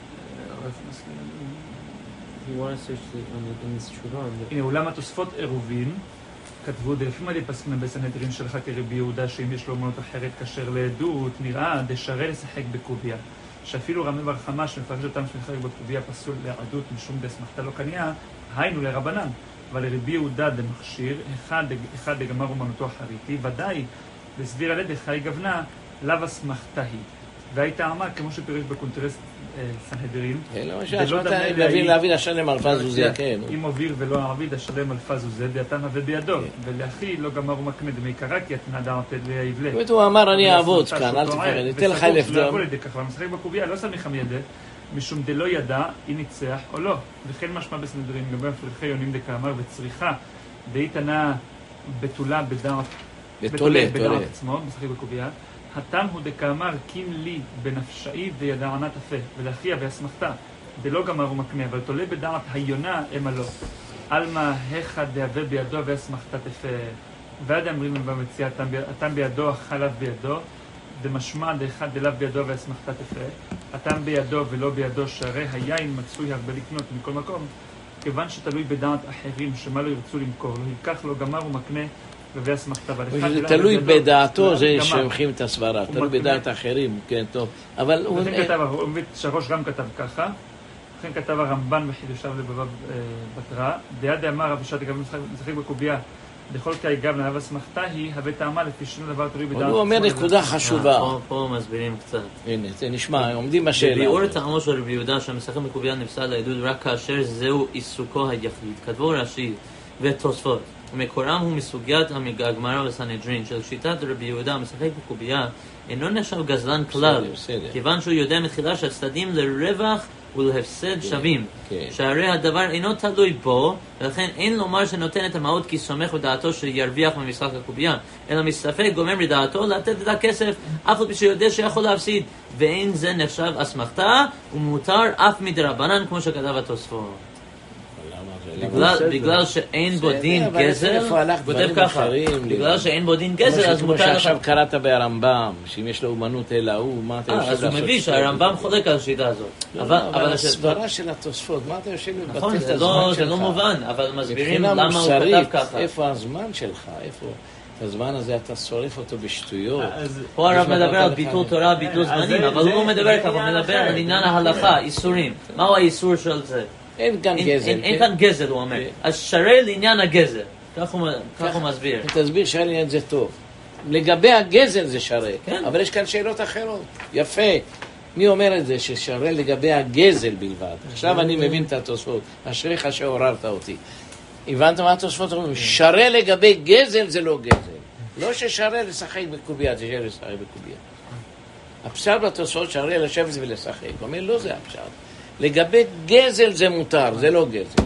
הנה, אולם התוספות עירובין, כתבו דלפים עלי פסקנה בסנהדרין שלך כרבי יהודה, שאם יש לו אומנות אחרת כאשר לעדות, נראה דשרה לשחק בקוביה. שאפילו רמי בר חמא שמפרש אותם שמשחק בקוביה פסול לעדות משום דאסמכתא לא קניא, היינו לרבנן. אבל לרבי יהודה דמכשיר, אחד דגמר אומנותו החריתי, ודאי לסביר על ידי חי גוונה, לאו אסמכתא היא. והייתה אמר, כמו שפירש בקונטרס סנהדרין, כן, לא שאתה להביא לשלם על פזוזיה, כן. אם עביר ולא עביד, השלם על פזוזיה, דעתנה ובידו, ולאחי לא גמר ומקנה דמי קרקי, התנה דעת ליבלה. באמת הוא אמר, אני אעבוד כאן, אל תפרד, ניתן לך אלף דם. המשחק בקוביה לא סמיך מידע, משום דלא ידע אם ניצח או לא. וכן משמע בסנהדרין, לגבי מפרחי יונים דקאמר וצריכה, דאיתנה בתולה בדעת עצמו, משחק בקוביה. התם הוא דקאמר קים לי בנפשאי וידענת הפה, ולאחיה ואסמכתה, דלא גמר ומקנה, אבל תולה בדעת היונה אמה לא. אלמה היכה דהווה בידו ואסמכתה תפה. ועד אמרים במציאה, התם בידו, החלב בידו, דמשמע דאחד דלאו בידו ואסמכתה תפה. התם בידו ולא בידו, שהרי היין מצוי הרבה לקנות מכל מקום, כיוון שתלוי בדעת אחרים, שמה לא ירצו למכור, לא ייקח לו גמר ומקנה, זה תלוי בדעתו, זה שהולכים את הסברה, תלוי בדעת האחרים, כן, טוב. אבל הוא... לכן כתב, הוא מביא שהראש גם כתב ככה, לכן כתב הרמב"ן בחידושיו לבבב בתרא, דעה דאמר רב שעת גם משחק בקוביה, לכל קאי גם לאו אסמכתא היא, הווה טעמה לפי שום דבר תלוי בדעת. הוא אומר נקודה חשובה. פה מסבירים קצת. הנה, זה נשמע, עומדים בשאלה. ביאור טעמו של רבי יהודה שהמשחק בקוביה נפסל לעדות רק כאשר זהו עיסוקו היחיד. כתבו רש"י ותוספות. ומקורם הוא מסוגיית הגמרא בסנהדרין של שיטת רבי יהודה המשחק בקוביה אינו נחשב גזלן כלל, כיוון שהוא יודע מתחילה שהצדדים לרווח ולהפסד שווים, שהרי הדבר אינו תלוי בו, ולכן אין לומר שנותן את המעות כי סומך בדעתו שירוויח ממשחק הקוביה, אלא מספק גומר מדעתו לתת את הכסף אף על פי שיודע שיכול להפסיד, ואין זה נחשב אסמכתא ומותר אף מדרבנן כמו שכתב התוספות. בגלל שאין בו דין גזל, כותב ככה, בגלל שאין בו דין גזל, אז מותר לך. כמו שעכשיו קראת ברמב"ם, שאם יש לו אומנות אלא הוא, מה אתה יושב לעשות? אז הוא מביא שהרמב"ם חולק על השיטה הזאת. אבל הסברה של התוספות, מה אתה יושב לבטל את הזמן שלך? זה לא מובן, אבל מסבירים למה הוא כתב ככה. איפה הזמן שלך? איפה? הזמן הזה אתה שורף אותו בשטויות. פה הרב מדבר על ביטול תורה, ביטול זמנים, אבל הוא לא מדבר ככה, הוא מדבר על עניין ההלכה, איסורים. מהו האיסור של זה? אין כאן גזל. אין כאן גזל, הוא אומר. אז שרה לעניין הגזל. כך הוא מסביר. תסביר שרה לעניין זה טוב. לגבי הגזל זה שרה. אבל יש כאן שאלות אחרות. יפה. מי אומר את זה? ששרה לגבי הגזל בלבד. עכשיו אני מבין את התוספות. אשריך שעוררת אותי. הבנת מה התוספות אומרים? שרה לגבי גזל זה לא גזל. לא ששרה לשחק בקוביה, זה שרה לשחק בקוביה. הפשט בתוספות שרה לשבת ולשחק. הוא אומר לא זה הפשט. לגבי גזל זה מותר, זה לא גזל.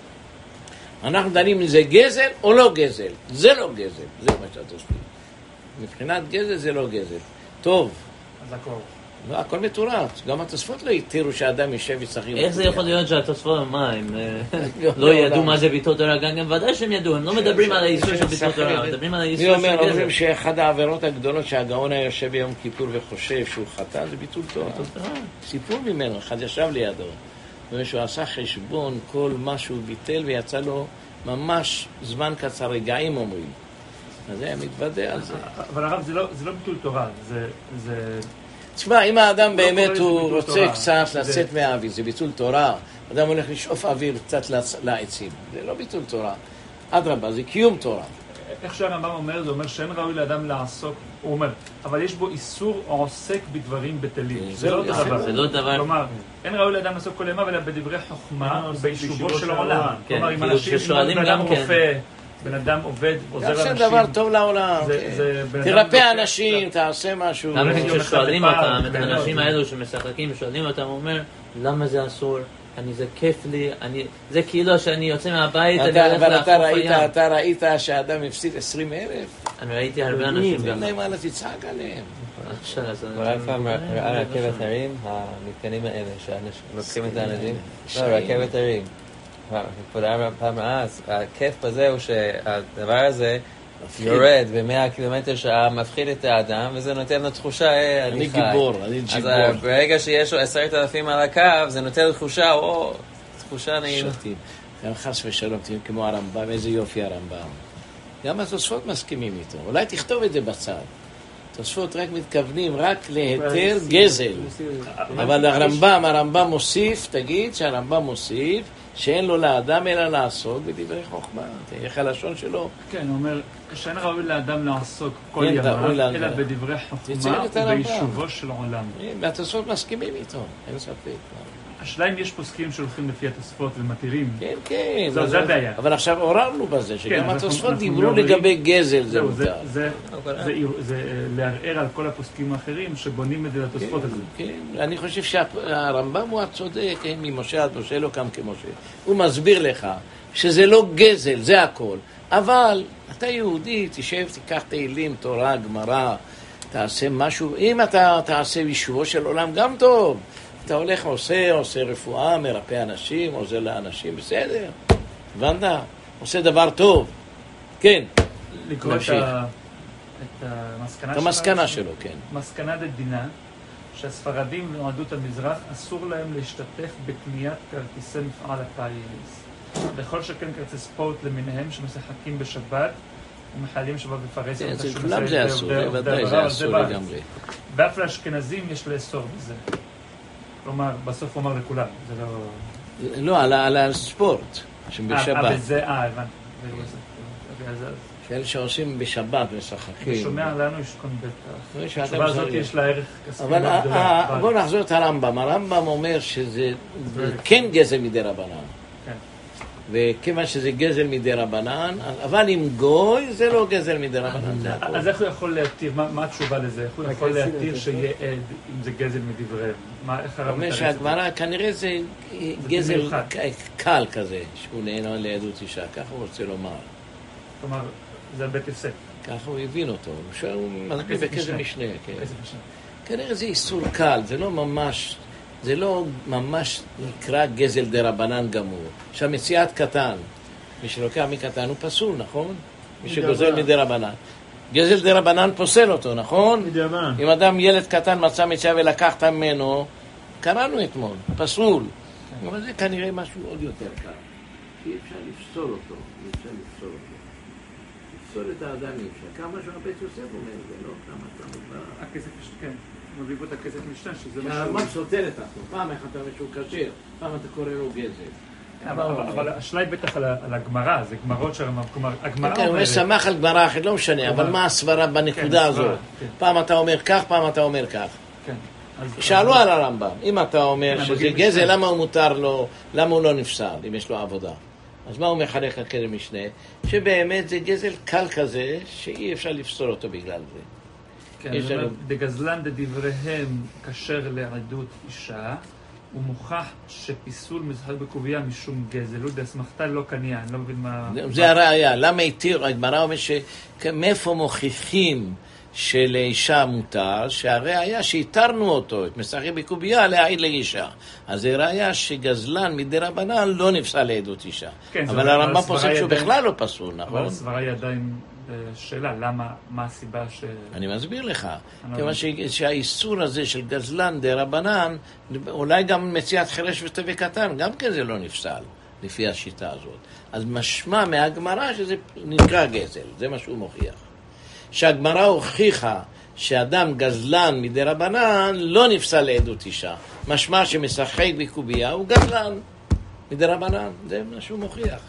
אנחנו דנים אם זה גזל או לא גזל. זה לא גזל, זה מה שאתה תסביר. מבחינת גזל זה לא גזל. טוב. אז הכל. לא, הכל מתורץ. גם התוספות לא התירו שאדם יישב וישחק. איך זה יכול להיות שהתוספות, מה, הם לא ידעו מה זה ביטול תורה? גם ודאי שהם ידעו, הם לא מדברים על האיסור של ביטול תורה, מדברים על האיסור של גזל. אומרים שאחד העבירות הגדולות שהגאון היה יושב ביום כיפור וחושב שהוא חטא, זה ביטול תורה. סיפור ממנו, אחד ישב לידו. שהוא עשה חשבון, כל מה שהוא ביטל ויצא לו ממש זמן קצר, רגעים אומרים. אז היה מתוודע על זה. אבל הרב, זה לא ביטול תורה, זה... תשמע, אם האדם באמת הוא רוצה קצת לצאת מהאוויר, זה ביטול תורה. אדם הולך לשאוף אוויר קצת לעצים. זה לא ביטול תורה. אדרבה, זה קיום תורה. איך שהרמב"ם אומר, זה אומר שאין ראוי לאדם לעסוק, הוא אומר, אבל יש בו איסור עוסק בדברים בטלים. זה לא דבר. זה לא דבר. כלומר, אין ראוי לאדם לעסוק כל ימיו, אלא בדברי חוכמה וביישובו של העולם. כלומר, אם אנשים בן אדם רופא, בן אדם עובד, עוזר לאנשים. זה דבר טוב לעולם. תרפא אנשים, תעשה משהו. למה כששואלים אותם, את האנשים האלו שמשחקים, שואלים אותם, הוא אומר, למה זה אסור? זה כיף לי, זה כאילו שאני יוצא מהבית, אני הולך אבל לחוף הים. אתה ראית שהאדם הפסיד 20,000? אני ראיתי הרבה אנשים אין להם מה תצעק עליהם. אולי פעם ראה רכבת הרים, המתקנים האלה, שאנשים לוקחים את האנשים. לא, רכבת הרים. כבוד הרב פעם ראה, הכיף בזה הוא שהדבר הזה יורד ב100 קילומטר שעה, מפחיד את האדם, וזה נותן לו תחושה, אני חי. אני גיבור. אז ברגע שיש לו 10,000 על הקו, זה נותן לו תחושה נעימה. גם חס ושלום, תהיים כמו הרמב"ם, איזה יופי הרמב"ם. גם התוספות מסכימים איתו. אולי תכתוב את זה בצד. התוספות רק מתכוונים רק להיתר גזל. אבל הרמב"ם מוסיף, תגיד שהרמב"ם מוסיף, שאין לו לאדם אלא לעסוק בדברי חוכמה. איך הלשון שלו? כן, הוא אומר, שאין ראוי לאדם לעסוק כל ימיו, אלא בדברי חוכמה וביישובו של עולם. והתוספות מסכימים איתו, אין ספק. השאלה אם יש פוסקים שהולכים לפי התוספות ומתירים. כן. זה הבעיה. אבל עכשיו עוררנו בזה, שגם התוספות דיברו לגבי גזל, זה מותר. זה לערער על כל הפוסקים האחרים שבונים את זה לתוספות הזה. כן, אני חושב שהרמב"ם הוא הצודק, ממשה עד משה לא קם כמשה. הוא מסביר לך שזה לא גזל, זה הכל. אבל אתה יהודי, תשב, תיקח תהילים, תורה, גמרא, תעשה משהו. אם אתה תעשה יישובו של עולם, גם טוב. אתה הולך, עושה רפואה, מרפא אנשים, עוזר לאנשים, בסדר. הבנת? עושה דבר טוב. כן. לקרוא את המסקנה שלו, כן. מסקנה דדינה, שהספרדים ועדות המזרח אסור להם להשתתף בקניית כרטיסי מפעל הפיס. בכל שכן כרטיסי ספורט למיניהם שמשחקים בשבת, ומחיילים שבת בפרסיה. כולם זה אסור, ודאי זה אסור לגמרי. ואף לאשכנזים יש לאסור בזה. כלומר, בסוף הוא אמר לכולם, זה לא... לא, על הספורט, שבשבת. בזה, הבנתי. כאלה שעושים בשבת משחקים. ושומע לנו יש קונבטח. התשובה הזאת יש לה ערך כספי גדולה. בואו נחזור את הרמב"ם. הרמב"ם אומר שזה כן גזל מדי רבנן. וכיוון שזה גזל מדי רבנן, אבל עם גוי זה לא גזל מדי רבנן. אז איך הוא יכול להתיר? מה התשובה לזה? איך הוא יכול להתיר שיהיה עד אם זה גזל מדבריהם? איך הרב מתאר את זה? שהגמרא, כנראה זה גזל קל כזה, שהוא נהנה לעדות אישה, ככה הוא רוצה לומר. כלומר, זה בית הפסק. ככה הוא הבין אותו, שהוא מסביר בכסף משנה. כנראה זה איסור קל, זה לא ממש נקרא גזל דרבנן גמור. שהמציאת קטן, מי שלוקח מקטן הוא פסול, נכון? מי שגוזל מדרבנן. גזל דרבנן פוסל אותו, נכון? מדרבנן. אם אדם ילד קטן מצא מציאה ולקחת ממנו, קראנו אתמול, פסול. אבל זה כנראה משהו עוד יותר קל. כי אפשר לפסול אותו, לפסול את האדם אפשר. כמה שהרבית יוסף אומר, זה לא כמה אתה מובן. הכסף, כן. מביא פה את הכסף משתן, שזה משהו... הרמב"ם סותר את עצמו, פעם איך אתה משהו קשר, פעם אתה קורא לו גזל. אבל השאלה היא בטח על הגמרא, זה גמרות שהרמב"ם, כלומר, הגמרא אומרת... הוא שמח על גמרא אחת, לא משנה, אבל מה הסברה בנקודה הזאת? פעם אתה אומר כך, פעם אתה אומר כך. שאלו על הרמב"ם, אם אתה אומר שזה גזל, למה הוא מותר לו, למה הוא לא נפסל, אם יש לו עבודה? אז מה הוא מחלק על כזה משנה? שבאמת זה גזל קל כזה, שאי אפשר לפסול אותו בגלל זה. כן, זאת אומרת, בגזלן דדבריהם כשר לעדות אישה, הוא מוכח שפיסול משחק בקובייה משום גזל, הוא דאסמכתא לא קנייה, אני לא מבין מה... זה הראיה, למה התיר, הגמרא אומר שמאיפה מוכיחים שלאישה מותר, שהראיה שהתרנו אותו, את משחק בקובייה להעיד לאישה. אז זה ראיה שגזלן מדי רבנן לא נפסל לעדות אישה. אבל הרמב"ם פוסק שהוא בכלל לא פסול, נכון? אבל הסברה היא עדיין... שאלה, מה הסיבה ש... אני מסביר לך, כיוון שהאיסור הזה של גזלן דה רבנן, אולי גם מציאת חרש ותווה קטן, גם כן זה לא נפסל, לפי השיטה הזאת. אז משמע מהגמרא שזה נקרא גזל, זה מה שהוא מוכיח. שהגמרא הוכיחה שאדם גזלן מדה רבנן לא נפסל לעדות אישה. משמע שמשחק בקובייה הוא גזלן מדה רבנן, זה מה שהוא מוכיח.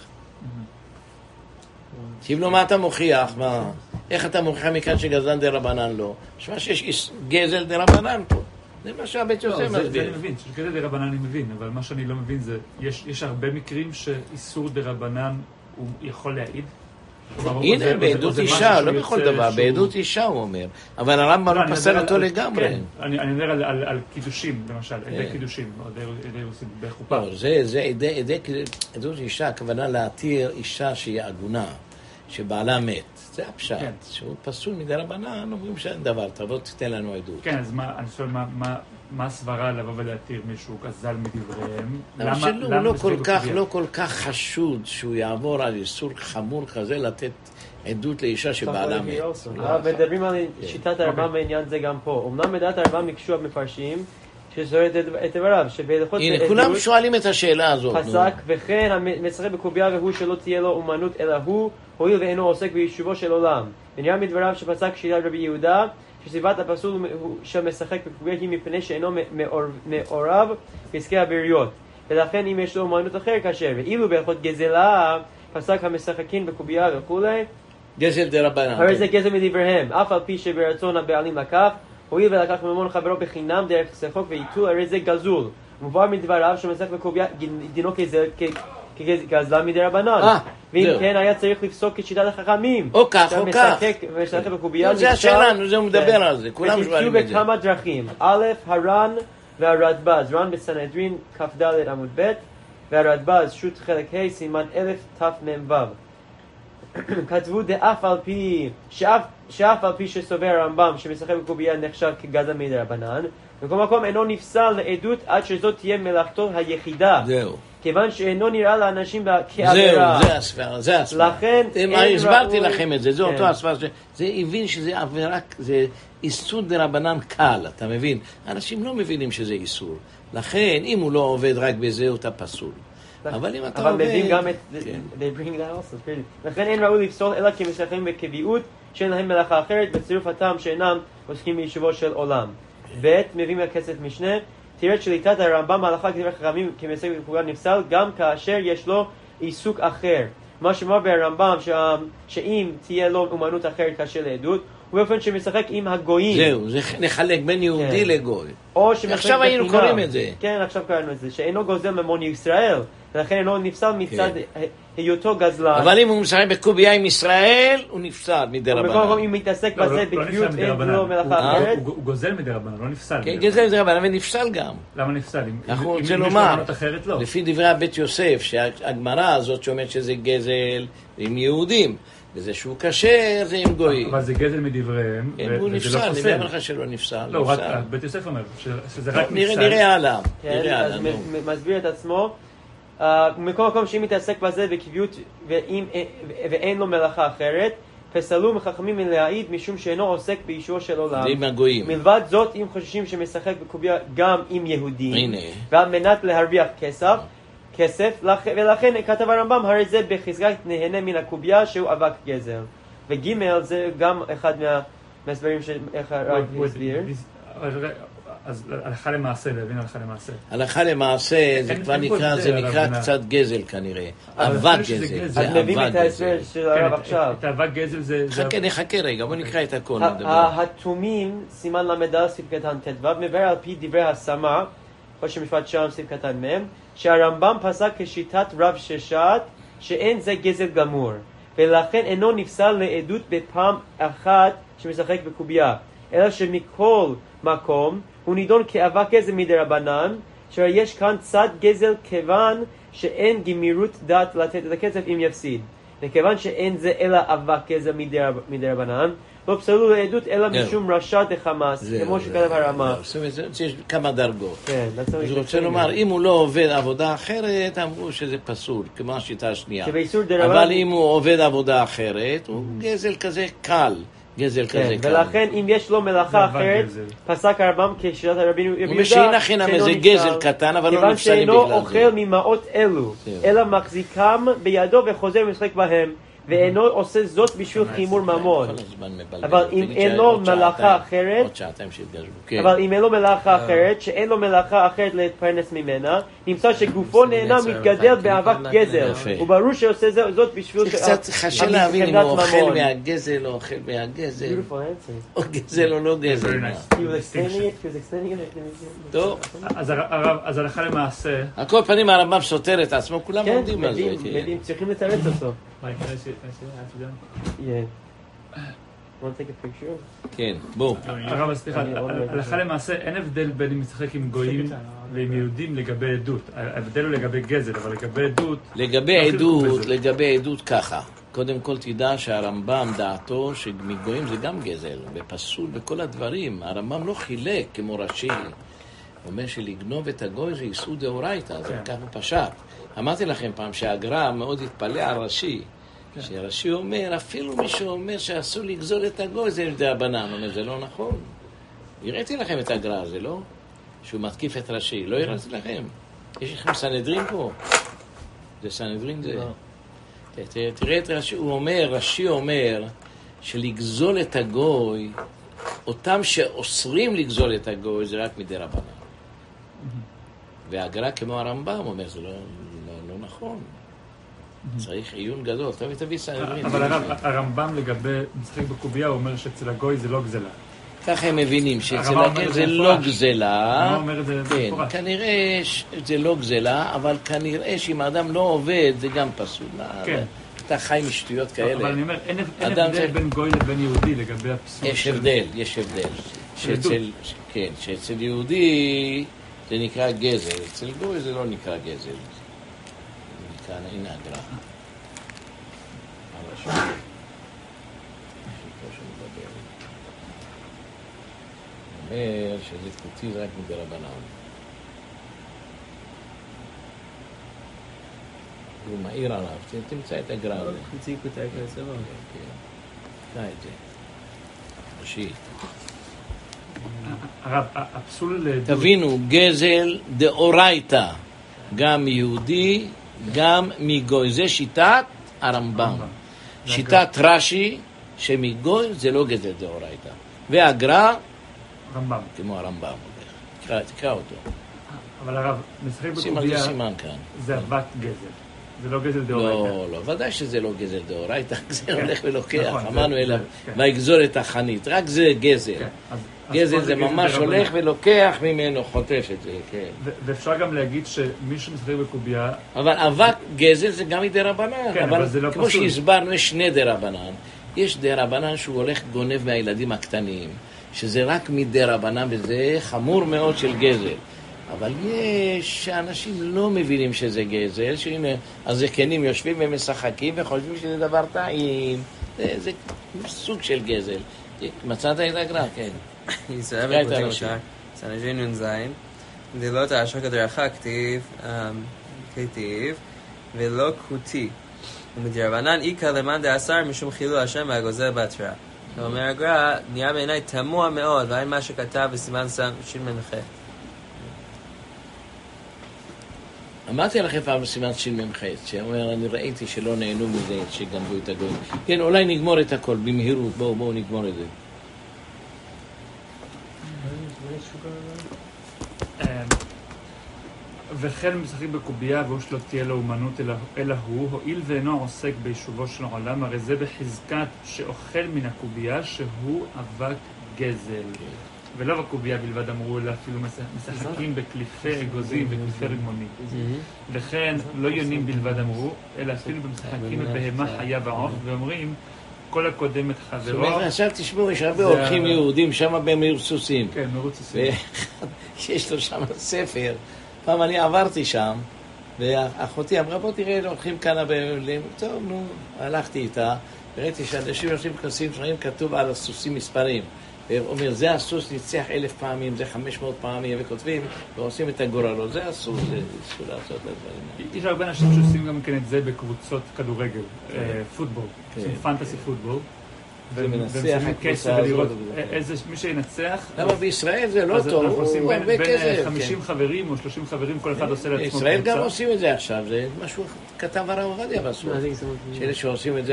אם לא, מה אתה מוכיח? איך אתה מוכיח מכאן שגזלן דה רבנן לא? משמע שיש גזל דה רבנן פה. זה מה שהבית יוסף מסביר. זה אני מבין, שגזל דה רבנן אני מבין, אבל מה שאני לא מבין זה, יש הרבה מקרים שאיסור דה רבנן הוא יכול להעיד? הנה, בעדות אישה, לא בכל דבר, בעדות אישה הוא אומר. אבל הרמב"ם לא פסל אותו לגמרי. אני מדבר על קידושים, למשל, עדי קידושים, עדי עושים בחופה. לא, זה עדות אישה, הכוונה להתיר אישה שהיא עגונה, שבעלה מת. זה הפשט, שהוא פסול מדי רבנן, אומרים שאין דבר, תבוא תתן לנו עדות. כן, אז אני שואל מה הסברה לבוא ולהתיר מישהו גזל מדבריהם? לא כל כך חשוד שהוא יעבור על איסור חמור כזה לתת עדות לאישה שבעלה מת. מדברים על שיטת הרמב"ם בעניין זה גם פה. אמנם בדעת הרמב"ם מקשו המפרשים שזוהר את דבריו, שבהלכות הנה, כולם שואלים את השאלה הזאת. פסק, וכן המשחק בקובייה והוא שלא תהיה לו אומנות אלא הוא, הואיל ואינו עוסק ביישובו של עולם. ונראה מדבריו שפסק שיטת רבי יהודה, שסיבת הפסול שמשחק בקובייה היא מפני שאינו מעורב בעסקי הבריות. ולכן אם יש לו אומנות אחר כאשר, ואילו בהלכות גזלה, פסק המשחקים בקובייה וכולי, גזל דרבנן. הרי זה גזל מדבריהם, אף על פי שברצון הבעלים לקח, הואיל ולקח ממון חברו בחינם דרך שחוק ועיתול, הרי זה גזול. מובן מדבריו שמשחק בקובייה דינו כגזלה מדי רבנן. ואם כן היה צריך לפסוק כשיטת החכמים. או כך, או כך. משחק בקובייה זה השאלה, זה הוא מדבר על זה, כולם שואלים את זה. בכמה דרכים. א', הר"ן והרדב"ז. ר"ן בסנהדרין כ"ד עמוד ב' והרדב"ז שו"ת חלק ה' סימן 1000 תמ"ו. כתבו שאף על פי שסובר הרמב"ם שמשחק בקובייה נחשב כגזל מדי רבנן, בכל מקום אינו נפסל לעדות עד שזאת תהיה מלאכתו היחידה. זהו. כיוון שאינו נראה לאנשים כעבירה. זהו, זה הסברה. לכן הסברתי לכם את זה, זה אותו הסברה. זה הבין שזה עבירה, זה איסור דרבנן קל, אתה מבין? אנשים לא מבינים שזה איסור. לכן, אם הוא לא עובד רק בזה, אתה פסול. אבל אם אתה עובד... אבל גם את... they bring that also. לכן אין ראוי לפסול אלא כי משחקים בקביעות שאין להם מלאכה אחרת בצירוף הטעם שאינם עוסקים ביישובו של עולם. ב' מביאים מהכסף משנה, תראה שליטת הרמב"ם ההלכה כדברי חכמים כמשחק בקובייה נפסל גם כאשר יש לו עיסוק אחר. מה שאומר ברמב"ם שאם תהיה לו אומנות אחרת קשה לעדות, הוא באופן שמשחק עם הגויים. זהו, זה נחלק בין יהודי לגוי. עכשיו היינו קוראים את זה. כן, עכשיו קראנו את זה, שאינו גוזל ממון ישראל, ולכן אינו נפסל מצד היותו גזלן. אבל אם הוא משחק בקובייה עם ישראל, הוא נפסל מדי רבנן. ובכל מקום אם מתעסק בזה בקביעות אין לו מלאכה אחרת. הוא גוזל מדי רבנן, לא נפסל. כן, גוזל מדי רבנן, אבל נפסל גם. למה נפסל? אנחנו רוצים לומר, לפי דברי הבית יוסף, שהגמרא הזאת שאומרת שזה גזל עם יהודים, וזה שהוא כשר, זה עם גויים. אבל זה גזל מדבריהם, הוא נפסל, אני אומר לך שלא נפסל. לא, רק בית יוסף אומר שזה רק נפסל. נראה הלאה. אז מסביר את עצמו. מכל מקום שאם מתעסק בזה בקביעות ואין לו מלאכה אחרת, פסלו מחכמים מלהעיד משום שאינו עוסק באישור של עולם. עם הגויים. מלבד זאת, אם חוששים שמשחק בקובייה גם עם יהודים, ועל מנת להרוויח כסף, ולכן כתב הרמב"ם, הרי זה בחזקת נהנה מן הקובייה שהוא אבק גזל. וג' זה גם אחד מהסברים שאיך רק הסביר. אז הלכה למעשה, להבין הלכה למעשה. הלכה למעשה, זה כבר נקרא, זה נקרא קצת גזל כנראה. אבק גזל, זה אבק גזל. אז מבין את ההסבר של הרב עכשיו. את האבק גזל זה... נחכה רגע, בוא נקרא את הכל. התומים, סימן למדל, סעיף קטן ט"ו, מבאר על פי דברי הסמה, ראש המשפט שם, סעיף קטן מ', שהרמב"ם פסק כשיטת רב ששת, שאין זה גזל גמור, ולכן אינו נפסל לעדות בפעם אחת שמשחק בקובייה, אלא שמכל מקום הוא נידון כאבק גזל מדי רבנן, שיש כאן צד גזל כיוון שאין גמירות דת לתת את הכסף אם יפסיד. וכיוון שאין זה אלא אבק גזל מדי רבנן, לא פסלו לעדות אלא משום רשע דחמאס, כמו שכתב הרמה. יש כמה דרגות. כן, אז הוא רוצה לומר, אם הוא לא עובד עבודה אחרת, אמרו שזה פסול, כמו השיטה השנייה. אבל אם הוא עובד עבודה אחרת, הוא גזל כזה קל. גזל כזה קל. ולכן אם יש לו מלאכה אחרת, פסק הרמב"ם כשיטת רבינו יהודה, ומשאין חינם איזה גזל קטן, אבל לא נפסלים בגלל זה. כיוון שאינו אוכל ממעות אלו, אלא מחזיקם בידו וחוזר משחק בהם, ואינו עושה זאת בשביל חימור ממון. אבל אם אין לו מלאכה אחרת, שאין לו מלאכה אחרת להתפרנס ממנה, נמצא שגופו נהנה מתגדל באבק גזל, וברור שעושה זאת בשביל... קצת חשב להבין אם הוא אוכל מהגזל או אוכל מהגזל, או גזל או לא גזל. טוב. אז הלכה למעשה... על כל פנים הרמב"ם סותר את עצמו, כולם עומדים על זה. כן, צריכים לתרץ אותו. Yeah. Want to take a picture? כן, בוא. הרב, סליחה, הלכה למעשה אין הבדל בין אם משחק עם גויים ועם יהודים לגבי עדות. ההבדל הוא לגבי גזל, אבל לגבי עדות... לגבי עדות ככה. קודם כל תדע שהרמב"ם דעתו שמגויים זה גם גזל, ופסול בכל הדברים. הרמב"ם לא חילק כמו רש"י. הוא אומר שלגנוב את הגוי זה איסור דאורייתא, זה כך הוא פשט. אמרתי לכם פעם שהגר"א מאוד התפלא על רש"י. שרש"י אומר, אפילו מי שאומר שאסור לגזול את הגוי זה דרבנן. הוא אומר, זה לא נכון. הראיתי לכם את הגר"א הזה, לא? שהוא מתקיף את רש"י. לא הראיתי לכם. יש לכם סנהדרין פה. זה סנהדרין זה. תראה את רש"י, רש"י אומר שלגזול את הגוי, אותם שאוסרים לגזול את הגוי זה רק מדי רבנן. והגר"א כמו הרמב"ם אומר, זה לא נכון. צריך עיון גדול, תביא סנהדרין. אבל הרמב"ם לגבי משחק בקובייה, הוא אומר שאצל הגוי זה לא גזלה. ככה הם מבינים שאצל הגוי זה לא גזלה. הרמב"ם אומר את זה במפורש. כנראה זה לא גזלה, אבל כנראה שאם האדם לא עובד זה גם פסול. כן. אתה חי משטויות כאלה. אבל אני אומר, אין הבדל בין גוי לבין יהודי לגבי הפסול. יש הבדל. כן, שאצל יהודי זה נקרא גזל, אצל גוי זה לא נקרא גזל. הנה הגר"א. אומר שזה קוטי זה רק מדרבנן. הוא מעיר עליו, תמצא את הגר"א. קוטי קוטי כסבו. תמצא את זה. ראשית. הרב, הפסול... תבינו, גזל דאורייתא, גם יהודי, גם מגוי. זה שיטת הרמב"ם. שיטת רש"י, שמגוי זה לא גזל דאורייתא. והגר"א, רמב"ם. כמו הרמב"ם. תקרא אותו. אבל הרב, משחק בקובייה, זה אהבת גזל. זה לא גזל דאורייתא. לא, ודאי שזה לא גזל דאורייתא, זה הולך ולוקח. אמרנו אליו, ויגזול את החנית. רק זה גזל. גזל זה ממש הולך ולוקח ממנו, חוטף את זה, כן. ואפשר גם להגיד שמי שמשחק בקובייה... אבל אבק גזל זה גם מדי רבנן. כן, אבל זה לא פסול. כמו שהסברנו, יש שני די רבנן. יש די רבנן שהוא הולך גונב מהילדים הקטנים, שזה רק מדי רבנן, וזה חמור מאוד של גזל. אבל יש שאנשים לא מבינים שזה גזל, שהנה, הזקנים יושבים ומשחקים וחושבים שזה דבר טעים. זה סוג של גזל. מצאת את הגר"א, כן. ישראל וקוטים אותה, סנהדרין נ"ז, דלות האשר כדרך כתיב, ולא קוטי. ומדרבנן איכא למאן דאסר משום חילול השם והגוזל בתורה. אומר הגר"א, נראה בעיניי תמוה מאוד, ואין מה שכתב בסימן שמ"ח. אמרתי לכם פעם בסימן שמ"ח, שאומר, אני ראיתי שלא נהנו מזה, שגנבו את הגוי. כן, אולי נגמור את הכל במהירות, בואו נגמור את זה. וכן משחקים בקובייה והוא שלא תהיה לו אומנות אלא הוא, הואיל ואינו עוסק ביישובו של העולם, הרי זה בחזקת שאוכל מן הקובייה שהוא אבק גזל. ולא בקובייה בלבד אמרו, אלא אפילו משחקים בקליפי אגוזים וקליפי רימונים. וכן לא יונים בלבד אמרו, אלא אפילו במשחקים בבהמה חיה ועוף, ואומרים כל הקודם את חברו. עכשיו תשמעו, יש הרבה אורחים יהודים שם במרצוסים. כן, מרוצסים. יש לו שם ספר. פעם אני עברתי שם, ואחותי אמרה, בוא תראה, הולכים כאן, טוב, נו, הלכתי איתה, וראיתי שאנשים יושבים כנסים שונים, כתוב על הסוסים מספרים. ואומר, זה הסוס ניצח 1000 פעמים, זה 500 פעמים, וכותבים, ועושים את הגורלות. זה הסוס, זה אסור לעשות את הדברים. יש הרבה אנשים שעושים גם כן את זה בקבוצות כדורגל, פוטבול, עושים פנטסי פוטבול. ומנסח את כסף ולראות מי שינצח. למה בישראל זה לא טוב, הוא הרבה כסף. בין 50 חברים או 30 חברים, כל אחד עושה לעצמו קבוצה. ישראל גם עושים את זה עכשיו, זה משהו כתב הרב עובדיה בסוף. שאלה שעושים את זה...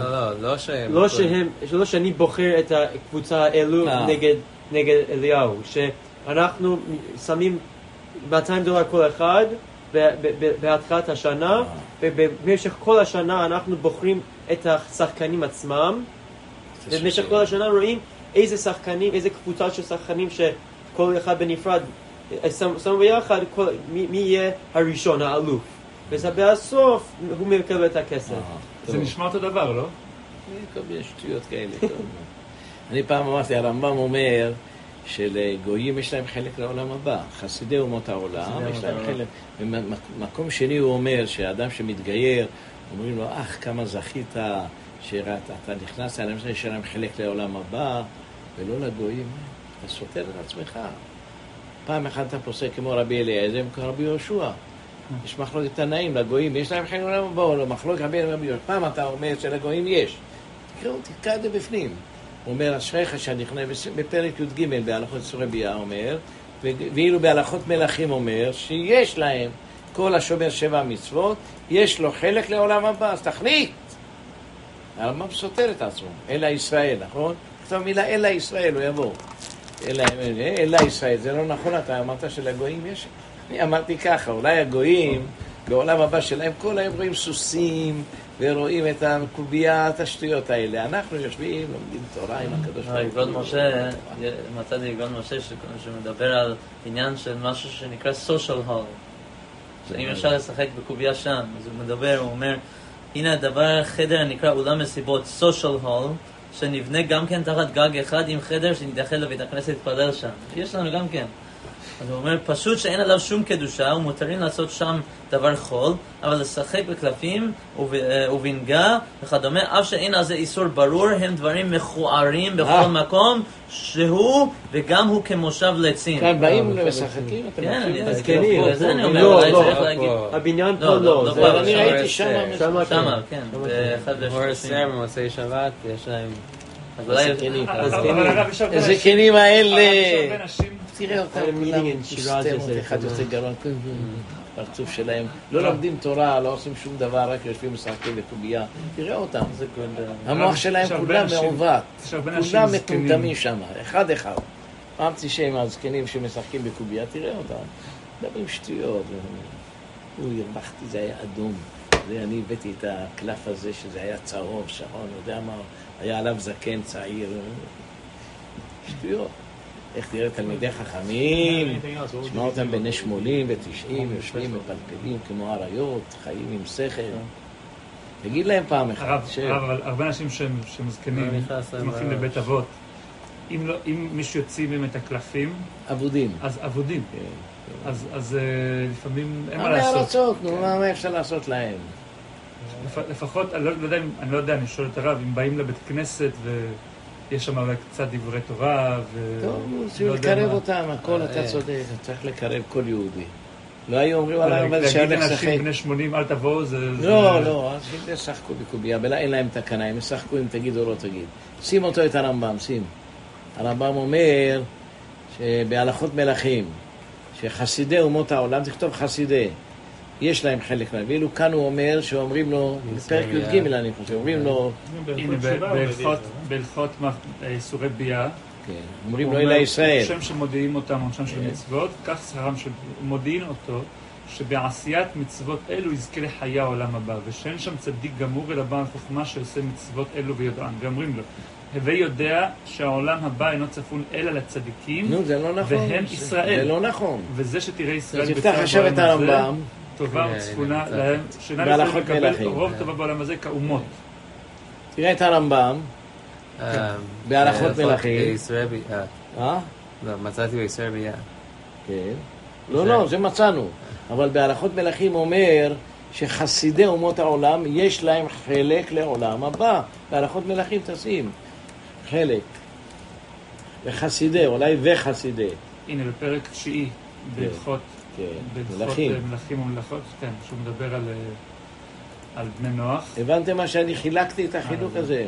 לא שאני בוחר את הקבוצה האלו נגד אליהו, שאנחנו שמים $200 כל אחד בהתחלת השנה, ובמשך כל השנה אנחנו בוחרים את השחקנים עצמם, ובמשך כל השנה רואים איזה שחקנים, איזה קבוצה של שחקנים שכל אחד בנפרד שמו ביחד, מי יהיה הראשון, האלוף. ובסוף הוא מקבל את הכסף. זה נשמע אותו דבר, לא? כל מיני שטויות כאלה. טוב. אני פעם אמרתי, הרמב"ם אומר שלגויים יש להם חלק לעולם הבא. חסידי אומות העולם, יש להם חלק. במקום שני הוא אומר שהאדם שמתגייר, אומרים לו, כמה זכית שאתה נכנס אליהם, יש להם חלק לעולם הבא, ולא לגויים. אתה סותר את עצמך. פעם אחת אתה פוסק כמו רבי אליעזר, כמו רבי יהושע. יש מחלוקת תנאים לגויים, יש להם חלק לעולם הבא, או לא, מחלוקת רבי אליעזר. פעם אתה אומר שלגויים יש. תקרא את זה בפנים. הוא אומר, אשריך שנכנס, בפרק י"ג בהלכות איסורי ביאה אומר, ואילו בהלכות מלכים אומר, שיש להם כל השומר 7 מצוות, יש לו חלק לעולם הבא, אז תחליט. הרמב"ם סותר את עצמו, אלא ישראל, נכון? כתוב מילה אלא ישראל, הוא יבוא. אלא ישראל, זה לא נכון, אתה אמרת שלגויים יש. אני אמרתי ככה, אולי הגויים, בעולם הבא שלהם, כל היום רואים סוסים, ורואים את הקוביית השטויות האלה. אנחנו יושבים, לומדים תורה עם הקדוש ברוך הוא. יגאל משה, מצאתי יגאל משה שמדבר על עניין של משהו שנקרא social hall. אם אפשר לשחק בקוביה שם, אז הוא מדבר, הוא אומר, הנה הדבר, חדר הנקרא אולם מסיבות, social hall, שנבנה גם כן תחת גג אחד עם חדר שנתייחד לבית הכנסת להתפלל שם. יש לנו גם כן. אז הוא אומר, פשוט שאין עליו שום קדושה, ומותרים לעשות שם דבר חול, אבל לשחק בקלפים ובנגע וכדומה, אף שאין על זה איסור ברור, הם דברים מכוערים בכל מקום, שהוא וגם הוא כמושב לעצים. כאן באים ומשחקים, אתם כן, מזכירים. זה אני אומר, אולי צריך להגיד. הבניין פה לא. אני ראיתי שם. שמה, כן. מורסר במוצאי שבת, יש להם... הזקנים האלה. הרבה נשים תראה אותם כולם, סוסטמות, אחד יוצא גרון, פרצוף שלהם. לא לומדים תורה, לא עושים שום דבר, רק יושבים משחקים בקובייה. תראה אותם. המוח שלהם כולם מעוות. כולם מטומטמים שם, אחד. אמרתי שהם הזקנים שמשחקים בקובייה, תראה אותם. מדברים שטויות. הרווחתי, זה היה אדום. אני הבאתי את הקלף הזה שזה היה צהוב, שרון, יודע מה, היה עליו זקן צעיר. שטויות. איך תראה תלמידי חכמים, תשמע אותם בני 80 ו90, יושבים מפלפלים כמו אריות, חיים עם שכל. תגיד להם פעם אחת. אבל הרבה אנשים שמזקנים, הולכים לבית אבות, אם מישהו יוציא מהם את הקלפים, אבודים. אז אבודים. אז לפעמים אין מה מה לעשות. לעשות? מה אפשר לעשות להם? לפחות, אני לא יודע, אני שואל את הרב, אם באים לבית כנסת יש שם אולי קצת דברי תורה טוב, צריכים לקרב אותם, הכל אתה צודק, צריך לקרב כל יהודי. לא היו אומרים עליו, אבל להגיד לשחק. אנשים בני 80 אל תבואו זה... לא, אז ישחקו בקוביה, אין להם תקנה, הם ישחקו אם תגיד או לא תגיד. שים אותו את הרמב"ם, שים. הרמב"ם אומר שבהלכות מלכים, שחסידי אומות העולם, תכתוב חסידי, יש להם חלק מהם, ואילו כאן הוא אומר שאומרים לו, בפרק י"ג אני חושב, אומרים לו, הנה, בהלכות איסורי ביאה, אומרים לו אלא ישראל. שם שמודיעים אותם, שם של מצוות, כך שכרם שמודיעים אותו, שבעשיית מצוות אלו יזכה לחיי העולם הבא, ושאין שם צדיק גמור אלא בעל חוכמה שעושה מצוות אלו ויודען. ואומרים לו, הווי יודע שהעולם הבא אינו צפון אלא לצדיקים, זה לא נכון. והם ישראל. זה לא נכון. וזה שתראה ישראל אז תפתח עכשיו את הרמב"ם. טובה וצפונה להם, שאינם יכולים לקבל רוב טובה בעולם הזה כאומות. תראה את הרמב"ם. בהלכות מלכים. לא, מצאתי בישראל ביאה. כן. לא, זה מצאנו. אבל בהלכות מלכים אומר שחסידי אומות העולם יש להם חלק לעולם הבא. בהלכות מלכים תשים. חלק. וחסידי, אולי וחסידי. הנה, בפרק 9, בהלכות מלכים ומלכות, כן, שהוא מדבר על בני נוח. הבנתם מה שאני חילקתי את החילוק הזה?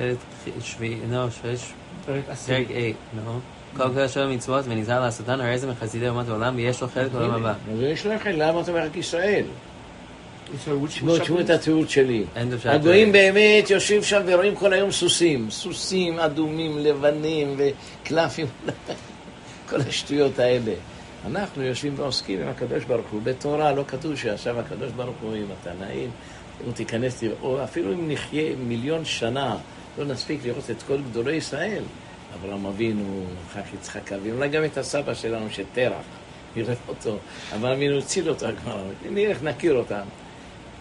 פרק 10. פרק 8, כל כך שואל מצוות ונזהר לעשותן, הרי זה מחסידי אומות העולם ויש לו חלק לעולם הבא. אז יש להם חלק, למה אתה אומר רק ישראל? תשמעו את התיעוד שלי. הגויים באמת יושבים שם ורואים כל היום סוסים אדומים, לבנים וקלפים, כל השטויות האלה. אנחנו יושבים ועוסקים עם הקדוש ברוך הוא בתורה, לא כתוב שעכשיו הקדוש ברוך הוא עם התנאים, אם תיכנס, או אפילו אם נחיה 1,000,000 שנה, לא נספיק לראות את כל גדולי ישראל. אברהם אבינו, חך יצחק אבינו, אולי גם את הסבא שלנו שתרח, נראה אותו, אבל אבינו הציל אותו כבר, נראה איך נכיר אותם.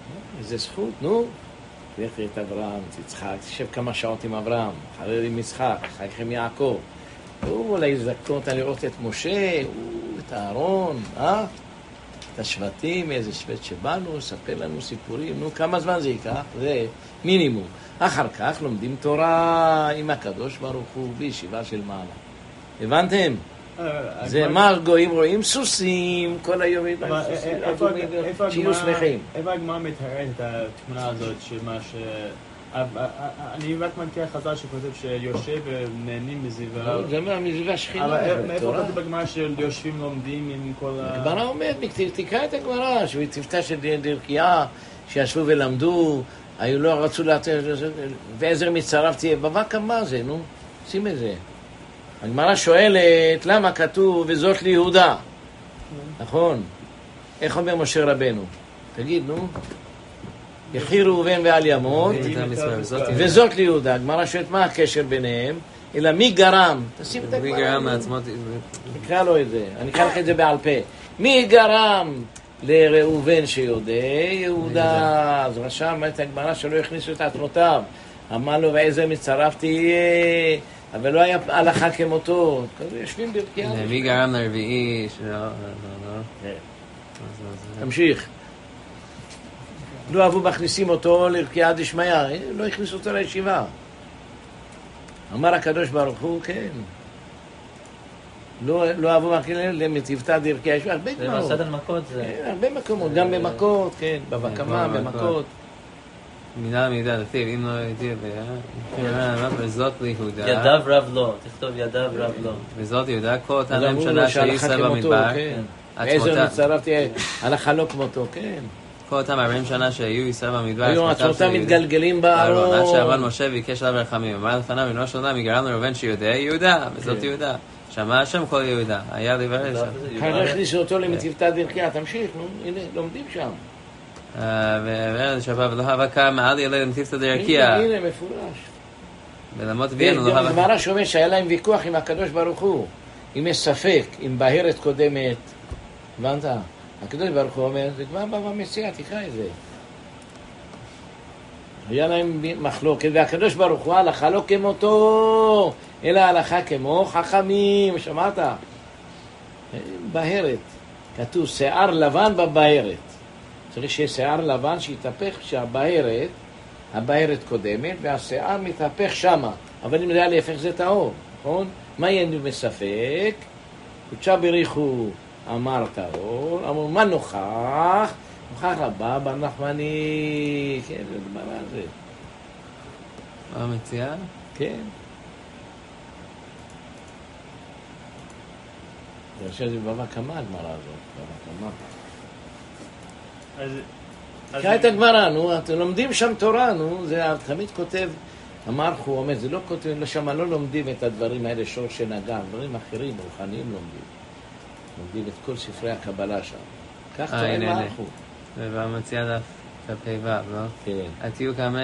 איזה זכות, נו. לך את אברהם, תצחק, תשב כמה שעות עם אברהם, חרר עם יצחק, אחר כך עם יעקב. אולי יזכו לראות את משה, את אהרון, את השבטים, איזה שבט שבאנו, ספר לנו סיפורים, נו, כמה זמן זה ייקח? זה מינימום. אחר כך לומדים תורה עם הקדוש ברוך הוא בישיבה של מעלה. הבנתם? זה מה גויים רואים? סוסים, כל היום שיהיו שמחים. איפה הגמרא מתארת את התמונה הזאת של מה ש... אני רק מכיר חז"ל שכותב שיושב ונהנים מזיווה. זה מזיווה שכינה. אבל מאיפה כותב בגמרא שיושבים לומדים עם כל ה... הגמרא אומרת, תקרא את הגמרא, שהוא תפתח של דרכיה, שישבו ולמדו, היו לא רצו לתת, ועזר מצרף תהיה, בבקה מה זה, נו? שים את זה. הגמרא שואלת, למה כתוב וזאת ליהודה? נכון? איך אומר משה רבנו? תגיד, נו. יחי ראובן ועל ימות, וזאת ליהודה. הגמרא שואלת מה הקשר ביניהם, אלא מי גרם? תשים את הגמרא. מי גרם מעצמות? נקרא לו את זה, אני אקרא לך את זה בעל פה. מי גרם לראובן שיודע? יהודה. אז רשם את הגמרא שלא הכניסו את עצמותיו. אמר לו ועזר מצרף תהיה, אבל לא היה הלכה כמותו. כזה יושבים ברקיעה. מי גרם לרביעי? תמשיך. לא אהבו מכניסים אותו לרקיעה דשמיא, לא הכניסו אותו לישיבה. אמר הקדוש ברוך הוא, כן. לא אהבו למתיבתא דרקיעה, יש הרבה גמרות. זה מסעד מכות זה. הרבה מקומות, גם במכות, כן, בבקמה, במכות. מילה מידה, לפי, אם לא הייתי וזאת ליהודה. ידיו רב לא, תכתוב ידיו רב לא. וזאת יהודה, כל אותה ממשלה שישראל במדבר. ועזר מצרף תהיה הלכה לא כמותו, כן. כל אותם 40 שנה שהיו ישראל במדבר, היו עצמותם מתגלגלים בארון. עד שאמר משה ביקש עליו רחמים, אמר לפניו, בנו של עולם, יגרם לראובן שיודע יהודה, וזאת יהודה. שמע השם כל יהודה, היה לברך שם. כאן הכניסו אותו למתיבתא דרקיעה, תמשיך, נו, הנה, לומדים שם. וארץ שבה ולא הווה קרא מעל ילד למתיבתא דרקיעה. הנה, מפורש. ולמות ויאנו לא הווה... הגמרא שאומר שהיה להם ויכוח עם הקדוש ברוך הוא. אם יש ספק, אם בהרת קודמת, הבנת? הקדוש ברוך הוא אומר, זה כבר בא במציאה, תקרא את זה. היה להם מחלוקת, והקדוש ברוך הוא הלכה לא כמותו, אלא הלכה כמו חכמים, שמעת? בהרת, כתוב שיער לבן בבהרת. צריך שיהיה שיער לבן שיתהפך שהבהרת, הבהרת קודמת, והשיער מתהפך שמה. אבל אם זה היה להפך זה טהור, נכון? מה יהיה מספק? קודשה בריחו אמר טהור, אמרו מה נוכח? נוכח רבה בר נחמני, כן, זה דבר הזה. מה מציעה? כן. זה עכשיו זה בבא קמא הגמרא הזאת, בבא קמא. קרא את הגמרא, נו, אתם לומדים שם תורה, נו, זה תמיד כותב, אמר הוא אומר, זה לא כותב, שם לא לומדים את הדברים האלה, שור שנגע, דברים אחרים, רוחניים לומדים. לומדים את כל ספרי הקבלה שם. כך טוען מערכו. ובמציאה דף כ"ו, לא? כן. התיוק כמה...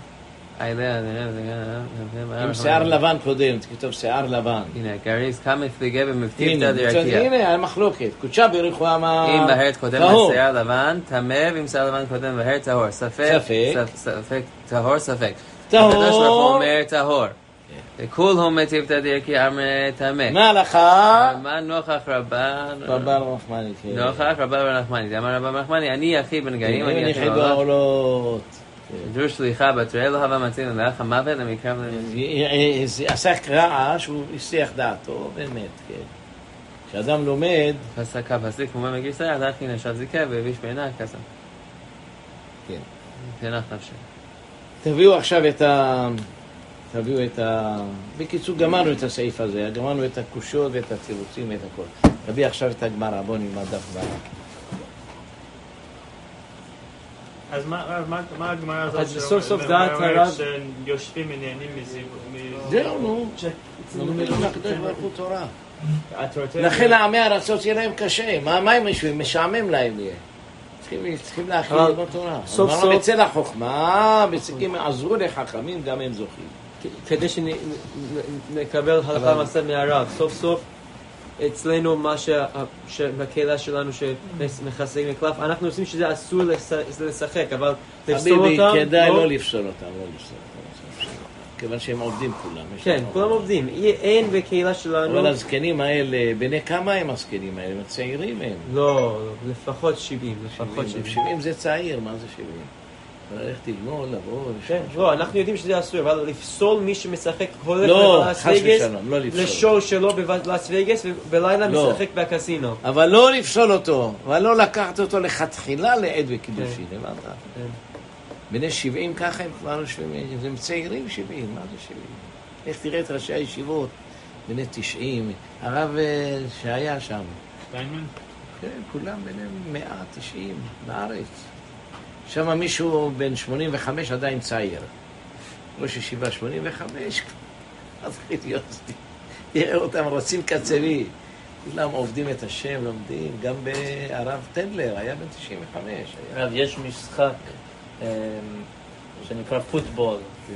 עם שיער לבן קודם, תכתוב שיער לבן. הנה, גריס כמה פליגה במתיבתא דרקיעה. הנה, היה מחלוקת. קודשה בריחו אמר... אם בהרת קודם לשיער לבן, טמא, ואם שיער לבן קודם בהרת טהור. ספק, טהור, ספק. טהור. הקדוש ברוך הוא אומר טהור. כולהו מתיבתא דרקיעה אמר טמא. מה הלכה? מה נוכח רבן? רבן רחמני. נוכח רבן רחמני. אמר רבן רחמני, אני יחיד בנגעים, אני יחיד בעולות. דור שליחה בתראה לא הווה מצינו לאח המוות למקרב עשה רעש, הוא הסיח דעתו, באמת, כן. כשאדם לומד... פסקה פסיק, כמו מגיסה, עד אחי נשב זיקה והביש בעינה כזה. כן. תנח נפשי. תביאו עכשיו את ה... בקיצור, גמרנו את הסעיף הזה, גמרנו את הקושות ואת התירוצים ואת הכל. תביא עכשיו את הגמרא, בוא נלמד דף גמרא. אז מה הגמרא הזאת סוף סוף דעת הרב שיושבים ונהנים מזה? זהו, נו. לומדים לקדוש ברוך הוא תורה. לכן לעמי הארצות יהיה להם קשה. מה הם יושבים? משעמם להם יהיה. צריכים להכין בתורה. סוף סוף בצל החוכמה, בצקים עזרו לחכמים, גם הם זוכים. כדי שנקבל הלכה מעשה מהרב, סוף סוף אצלנו מה שבקהילה שלנו שמכסים מקלף, אנחנו עושים שזה אסור לשחק, אבל לפסול חביבי, אותם... כדאי לא לפסול אותם, לא לפסול אותם. כיוון שהם עובדים כולם. כן, כולם עובדים. אין בקהילה שלנו... אבל הזקנים האלה, בני כמה הם הזקנים האלה? הם צעירים הם. לא, לפחות 70. 70 זה צעיר, מה זה 70? איך תגמור, לבוא... כן, לא, אנחנו יודעים שזה אסור, אבל לפסול מי שמשחק הולך לא, בלאס חס וגאס, ושלום, לא לפסול. לשואו שלו בלאס וגאס, ובלילה לא. משחק בקסינו. אבל לא לפסול אותו, אבל לא לקחת אותו לכתחילה לעד וקידושין, הבנת? בני 70 ככה הם כבר יושבים, הם צעירים 70, מה זה 70? איך תראה את ראשי הישיבות, בני 90, הרב שהיה שם. שטיינמן? כן, כולם בני 190 בארץ. שם מישהו בן 85 עדיין צעיר. ראש ישיבה 85, אז תראה אותם רוצים קצבי. כולם עובדים את השם, לומדים. גם הרב טנדלר היה בן 95. הרב, יש משחק שנקרא פוטבול.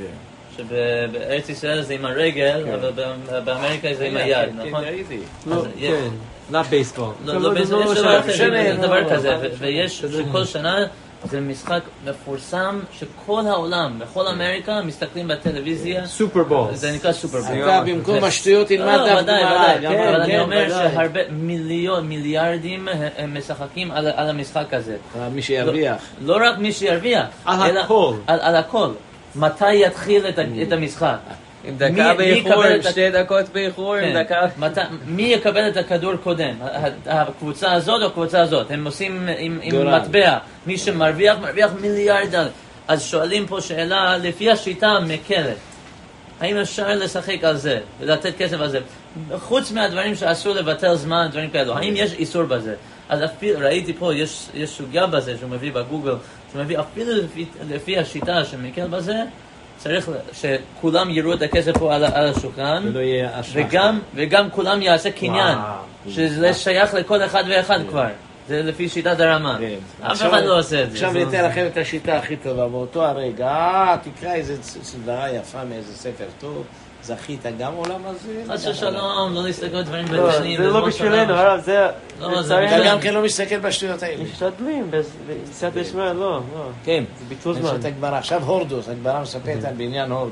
שבארץ ישראל זה עם הרגל, אבל באמריקה זה עם היד, נכון? כן, לא בייסבול. לא בייסבול, יש דבר כזה, ויש שכל שנה זה משחק מפורסם שכל העולם, בכל אמריקה, מסתכלים בטלוויזיה. סופרבול. זה נקרא סופרבול. אתה במקום השטויות תלמד דף גמרא. אבל אני אומר שהרבה מיליארדים הם משחקים על המשחק הזה. מי שירוויח. לא רק מי שירוויח, על הכל. על הכל. מתי יתחיל את המשחק? עם דקה באיחור, עם 2 דקות באיחור, עם דקה... מי יקבל את הכדור קודם? הקבוצה הזאת או הקבוצה הזאת? הם עושים עם מטבע. מי שמרוויח, מרוויח מיליארד. אז שואלים פה שאלה, לפי השיטה המקלת, האם אפשר לשחק על זה ולתת כסף על זה? חוץ מהדברים שאסור לבטל זמן, דברים כאלו, האם יש איסור בזה? אז אפילו, ראיתי פה, יש סוגיה בזה שהוא מביא בגוגל, שהוא מביא אפילו לפי השיטה שמקל בזה, צריך שכולם יראו את הכסף פה על השולחן, וגם כולם יעשה קניין, שזה שייך לכל אחד ואחד כבר. זה לפי שיטת הרמה. אף אחד לא עושה את זה. עכשיו ניתן לכם את השיטה הכי טובה. באותו הרגע, תקרא איזה סדרה יפה מאיזה ספר טוב, זכית גם עולם הזה. חס ושלום, לא להסתכל על דברים בלשנים. זה לא בשבילנו, הרב, זה... אתה גם כן לא מסתכל בשטויות האלה. משתדלים, בסיעת ישראל, לא. כן. זה ביטול זמן. עכשיו הורדוס, הגמרא מספרת על בעניין הורדוס.